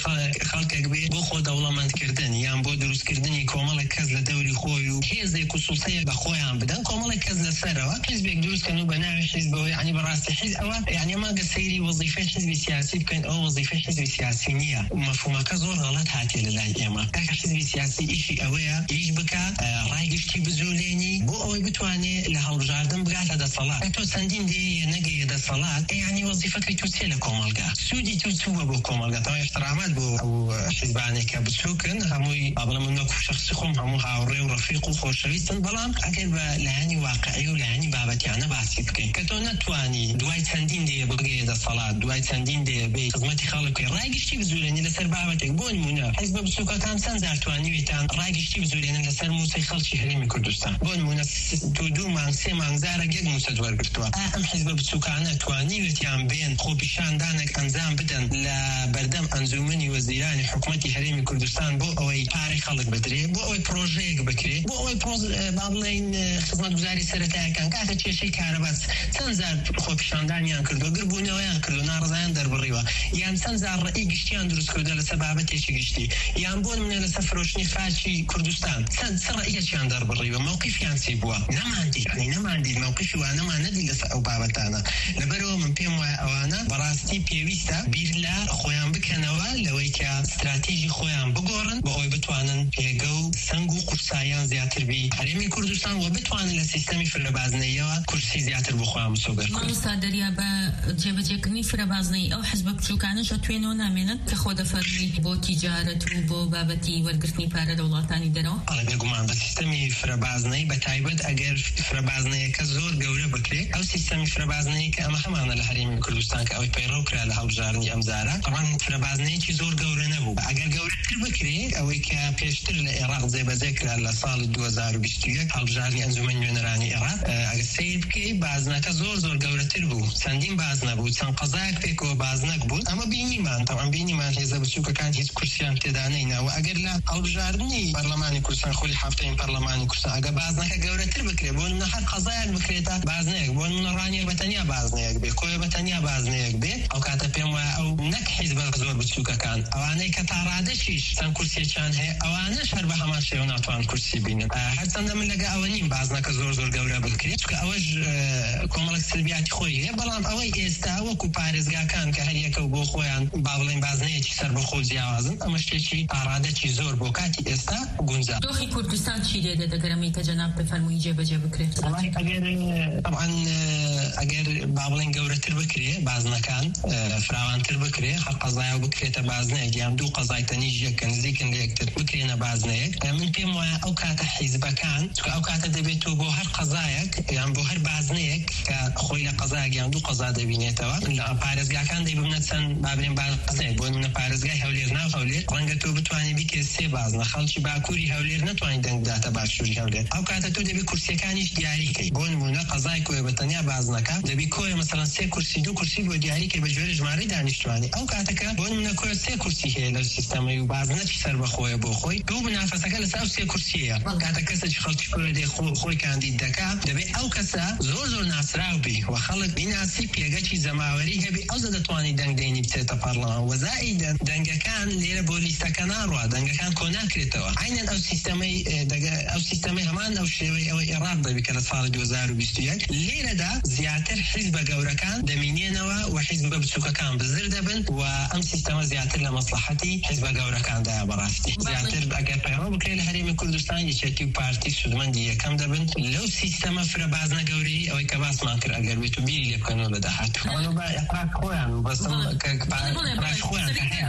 خەڵکێک بێت بۆ خۆ دەوڵەمەندکردن یان بۆ دروستکردنی کۆمەڵێک کەس لە دەوری خۆی و هێزێک و سوڵتەیەک بە خۆیان بدەن، کۆمەڵێک کەس لەسەرەوە حیزبێک دروستکەن و بە ناوی حیزبەوە، یعنی بەڕاستی حیزب ئەوە یعنی ماگە سەیری وەزیفەی حیزبی سیاسی بکەین، ئەو وەزیفەی حیزبی سیاسی نییە. مەفهومەکە زۆر غەڵەت هاتێ لە لای ئێمە. کاکە حیزبی سیاسی ئیشی ئەوەیە ئیش بکات ڕایگشتی بزولێنی بۆ ئەوەی بتوانێت لە هەڵبژاردن بگاتە دەسەڵات. تۆ چەندین دێ نەگەیە دەسەڵات، یعنی وەزیفەکەی تو چێ لە کۆمەلگا، سوودی تو چووە بۆ کۆمەلگا. تەواو احترامات بۆ ئەو حیزبانێکە بچووکن، هەمووی بڵێ من وەکو شەخسی خۆم هەموو هاوڕێ و ڕەفیق و خۆشەویستن، بەڵام ئەگەر بە لایەنی واقعی و لایەنی بابەتیانە باسی بکەین کە تۆ نەتوانی دوای چەندین دێ بگەیە دەسەڵات، دوای چەندین دێ بێ خزمەتی خەڵک ڕایگشتی بزولێنی لەسەر بابەتێک. بۆ نمونە حیزبە بچووکەکان چەند جار توانیوێتان ڕایگشتی بزولێنن لەسەر مووسەی خەڵکی هەرێمی کوردستان. بۆ نمونە تو دوو مانگ سێ مانگ زارە یەک مووسەت وەرگرتووە. ئەم حیزبە بچووکانە توانیوێتیان بێن خۆپیشاندانێک ئەنجام بدەن لە بەردەم ئەنجومەنی وەزیرانی حکوومەتی هەرێمی کوردستان بۆ ئەوەی پارەی خەڵک بدرێ، بۆ ئەوەی پرۆژەیەک بکرێ، بۆ ئەوەی با بڵێن خزمەتگوزاری سەرەتاییەکان کاتە کێشەی کارەباس چەند زار خۆپیشاندانیان کردووە، گربوونەوەیان کردو، ناڕزایان دەربڕیوە، یان چەند زار ڕێی گشتیان دروست کردووە لەسەر بابەتێکی گشتی، یان بۆ نمونە لەسەر فرۆشتنی خاچی کوردستان چەند چ ڕێیەکیان دەربڕیوە، موقیفیان چی بووە. نەماندی یعنی نەماندی موقیفی وانەمان نەدی لەسەر ئەو بابەتانە. لەبەرەوە من پێم وایە ئەوانە بەڕاستی پێویستە بیر لە خۆیان بکەنەوە لەوەی کە استراتیژی خۆیان بگۆڕن بۆ ئەوەی بتوانن پێگە و سنگ و قورساییان زیاتر بی هەرێمی کوردستان و بتوانن لە سیستەمی فرەبازنەیەوە کورسی زیاتر بۆ خۆیان بسۆگەر بکەن. مامۆستا دەریا بە جێبەجێکردنی فرەبازنەی ئەو حیزبە بچووکانەشە توێنەوە نامێنن کە خۆ دەفەرمی بۆ تیجارەت و بۆ بابەتی وەرگرتنی پارە لە وڵاتانی دەرەوە؟ ئەڵێ بێگومان بە سیستەمی فرەبازنەی بە تایبەت ئەگەر فرەبازنەیەکە زۆر گەورە بکرێت، ئەو سیستەمی فرەبازنەی کە ئەمە هەمانە لە هەرێمی کوردستان کە ئەوەی پەیڕەو کرا لە هەڵبژاردننی ئەمزارە، طبعاً فرەبازنەیەکی زۆر گەورە نەبوو. ئەگەر گەورەتر بکرێت، ئەوەی کە پێشتر لە عێراق جێبەجێ کرا لە ساڵی دوو هەزار و بیست و یەک هەڵبژاردننی ئەنجومەنی نوێنەرانی عێراق، ئەگەر سیر بکەیت بازنەکە زۆر زۆر گەورەتر بوو، چەندین بازنە بوو، چەند قەزایەک پێکەوە بازنەک بوو. ئەمە بینیمان تەواو بینیمان هێزە بچووکەکان هیچ کورسیان تێدا نەیناوە. ئەگەر لە هەڵبژاردننی پەرلەمانی کوردستان خۆی هەفتەی پەرلەمانی کوردستان ئەگەر بازنەکە گەورەتر بکرێت، بۆ نمونە هەر قەزایەک بکرێتە بازنەیەک، بۆ نمونە ڕانیەک بەتەنیا بازنەیەک بێ، کۆیە بەتەنیا بازنەیەک بێ، ئەو کاتە پێم وایە ئەو نەک حیزبە زۆر بچووکەکان ئەوانەی کە تا ڕادەشیش چەند کورسێکیان هەیە ئەوانەش هەر بە هەمان شێوە ناتوان کورسی بینن. هەرچەندە من لەگە ئەوە نیم بازنەکە زۆر زۆر گەورە بکرێت، چونکە ئەوەش کۆمەڵێک سلبیاتی خۆی هەیە، بەڵام ئەوەی ئێستا وەکو پارێزگاکان کە هەر یەکە بۆ خۆیان با بڵێن بازنەیەکی سەر بەخۆ جیاوازن، ئەمە شتێکی ئارادەکی زۆر بۆ کاتی ئێستا گونجا. دۆخی کوردستان چی دێدە دەگەرەمی کە جەناب بفەرمووی جێبەجێ بکرێت؟ ئەگەر طبعاً ئەگەر با بڵێن گەورەتر بکرێ بازنەکان، فراوانتر بکرێ، هەر قەزایە بکرێتە بازنەیەک یان دوو قەزای تەنیش یەکە نزیکن لە یەکتر بکرێنە بازنەیەک، من پێم وایە ئەو کاتە حیزبەکان چونکە ئەو کاتە دەبێتەوە بۆ هەر قەزایەک یان بۆ هەر بازنەیەک کە خۆی لە قەزایەک یان دوو قەزا دەبینێتەوە، لە پارێزگاکان دەیبنە چەند با بڵێن بازنەیەک، بۆ نمونە پارێزگای هەولێر ناو هەولێر ڕەنگە تۆ بتوانێت بیکەیت سێ بازنە، خەڵکی باکووری هەولێر نەتوانێت دەنگ بداتە باشووری هەولێر، ئەو کاتە تۆ دەبێت کورسیەکانیش دیاریکەی. بۆ نمونە قەزای کۆیە بەتەنیا بازنەکە دەبێت کۆیە مەسەڵەن سێ کورسی دوو کورسی بۆ دیاریکەی بە ژێر ژمارەی دانیشتوانی، ئەو کاتەکە بۆ نمونە کۆیە سێ کورسی هەیە لە سیستەمەی و بازنەکی سەر بەخۆیە بۆ خۆی، دوو بنافەسەکە لەسەر ئەو سێ کورسیەیە، کاتە کەسێکی خەڵکی کۆیە دێ خۆی کاندید دەکات، دەبێت ئەو کەسە زۆر زۆر ناسراو بی و خەڵک بیناسی پێگەکی زەماوەری هەبێ، ئەو زە دەتوانێت دەنگ دێنی بچێتە پەرلەمان. وەزایی دەنگەکان لێرە بۆ لیستەکە ناڕوا، دەنگەکان کۆ ناکرێتەوە. عینەن ئەو سیستەمەی ئەو سیستەمەی هەمان ئەو شێوەی ئەوەی عێراق دەبێت کە لە ساڵی دوو هەزار و بیست و یەک لێرەدا زیاتر حیزبە گەورەکان دەمینێنەوە و حیزبە بچووکەکان بزر دەبن و ئەم سیستەمە زیاتر لە مەسلحەتی حیزبە گەورەکاندایە. بەڕاستی زیاتر ئەگەر پەیڕەو بکرێت لە هەرێمی کوردستان یەکێتی و پارتی سودمەندی یەکەم دەبن لەو سیستەمە فرەبازنە گەورەی ئەوەی کە باسمان کرد، ئەگەر بێت و بیری لێ بکەنەوە لە داهاتوو. ئەوە بە ئەفراد خۆیان بەستم کە پاش خۆیان کە هەیە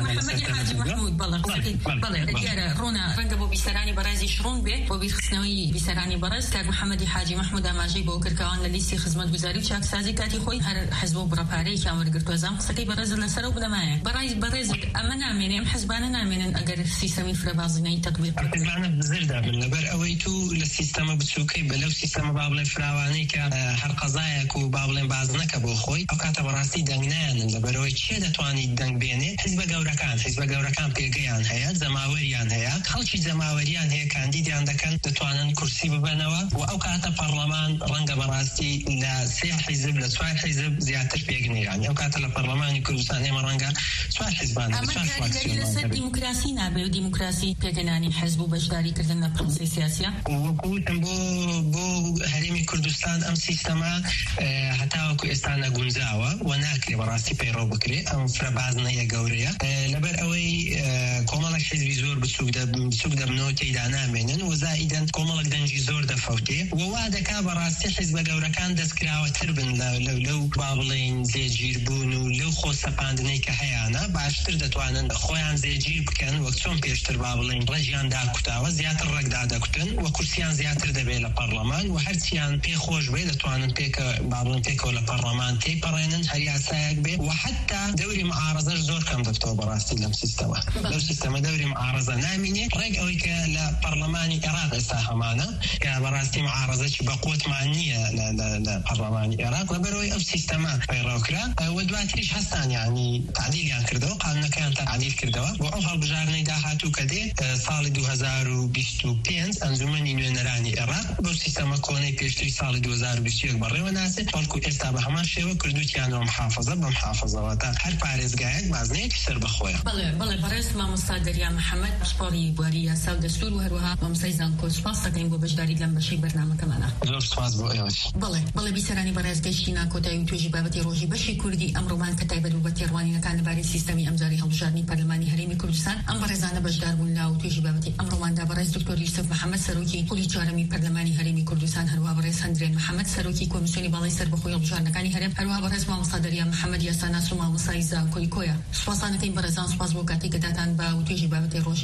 بەڵێ دیارە ڕۆنا ڕەنگە بۆ بیسەرانی بەڕێزی شڕون بێت بۆ بیرخستنەوەی بیسەرانی بەڕێز کاک محەممەدی حاجی مەحموود ئاماژەی بۆ کردکەوان لە لیستی خزمەتگوزاری چاکسازی کاتی خۆی هەر حزب و بڕەپارەیەکی وەرگرتووە قسەکەی بەڕێز لەسەر و بنەمایە بەڕای بەڕێز ئەمە نامێنێ ئەم حزبانە نامێنن ئەگەر سیستەمی فرەبازینەی تەطبیق حزبانە بزردا بن لەبەر ئەوەی تو لە سیستەمە بچووکەی بەلەو سیستەمە با بڵێ فراوانەی کە هەر قەزایەک و با بڵێن باز نەکە بۆ خۆی ئەو کاتە بەڕاستی دەنگ نایانن لەبەرەوەی چێ دەتوانیت دەنگ بێنێ حزبە گەورەکان حزبە گەورەکان پێگەیان هەیە زەماوەریان هەیە خەڵکی زەماوەریان هەیە کاندیدیان دەکەن دەتوانن کورسی ببەنەوە و ئەو کاتە پەرلەمان ڕەنگە بەڕاستی لە سێ حیزب لە چوار حیزب زیاتر پێگنێران ئەو کاتە لە پەرلەمانی کوردستان ئێمە ڕەنگە چوار حیزبان لەسەر دیموکراسی نابێ و دیموکراسی پێگەنانی حزب و بەشداریکردن لە پرۆسەی سیاسیە وەکوتم بۆ بۆ هەرێمی کوردستان ئەم سیستەمە هەتاوەکو ئێستا نەگونجاوە و ناکرێ بەڕاستی پەیڕۆ بکرێ ئەم فرەبازنەیە گەورەیە لەبەر ئەوەی کۆمەڵێک حیزبی زۆر بچوک دەبنەوە تێیدا نامێنن و زائیدەن کۆمەڵێک دەنجی زۆر دەفەوتێ و وا دەکا بەڕاستی حیزبە گەورەکان دەستکراوەتر بن لەو با بڵێن جێگیربوون و لەو خۆسەپاندنەی کە هەیەە باشتر دەتوانن خۆیان جێگیر بکەن وەک چۆن پێشتر با بڵێن ڕێژیان داکوتاوە زیاتر ڕێکدا دەکوتن و کورسیان زیاتر دەبێت لە پەرلەمان و هەرچیان پێخۆش بێ دەتوانن پێکە با بڵێن پێکەوە لە پەرلەمان تێپەڕێنن هەر یاسایەک بێ و حتا دەوری معارەزەش زۆر کەم دەبتەوە بەڕاستی لەم سیستەمە لەو سیستەمە دەوری معارەزە نامینێ ڕێک ئەوەی کە لە پەرلەمانی عێراق ئێستا هەمانە کە بەڕاستی معارەزەی بەقوتمان نییە لە پەرلەمانی عێراق لەبەرەوەی ئەو سیستەمە پەیڕەوکرا و دواتریش هەستان یعنی تعدیلیان کردەوە قانونەکەیان تعدیل کردەوە بۆ ئەو هەڵبژارنەی داهاتوو کە دێ ساڵی دوو هەزار و بیست و پێنج ئەنجومەنی نوێنەرانی عێراق بۆ سیستەمە کۆنەی پێشتری ساڵی دوو هەزار و بیست و یەک بەڕێوە ناسێت بەڵکو ئێستا بە هەمان شێوە کردوتیانەوە محافەزە بە محافەزەوە تا هەر پارێزگایەک بازنەیەکی سەر بەخۆیە. بەڵێ بەڵێ بەڕێز مامۆستا دەریا محەممەد پشتپۆڕی بواری یاسا و دەستور و هەروەها مامۆستای زانکۆ سوپاس دەکەین بۆ بەشداری لەم بەشەی بەرنامەکەمانە. زۆر سوپاس بۆ ئێوەش. بەڵێ بەڵێ بیسەرانی بەڕێز گەشتینا کۆتایی و توێژی بابەتی ڕۆژی بەشی کوردی ئەمڕۆمان کە تایبەت بوو بە تێڕوانینەکان لەبارەی سیستەمی ئەمجاری هەڵبژاردنی پەرلەمانی هەرێمی کوردستان ئەم بەڕێزانە بەشدار بوون لا و توێژی بابەتی ئەمڕۆماندا بەڕێز دکتۆر یوسف محەممەد سەرۆکی پۆلی چوارەمی پەرلەمانی هەرێمی کوردستان هەروەها بەڕێز هەندرێن محەممەد سەرۆکی کۆمیسیۆنی باڵای سەربەخۆی هەڵبژاردنەکانی هەرێم هەروەها بەڕێز مامۆستا دەریا محەممەد یاسا ناسر و مامۆستای زانکۆی کۆیە. سوپاسانەکەین بەڕێزان سوپاس بۆ کاتێک کە داتان بە و توێژی بابەتی ڕۆژی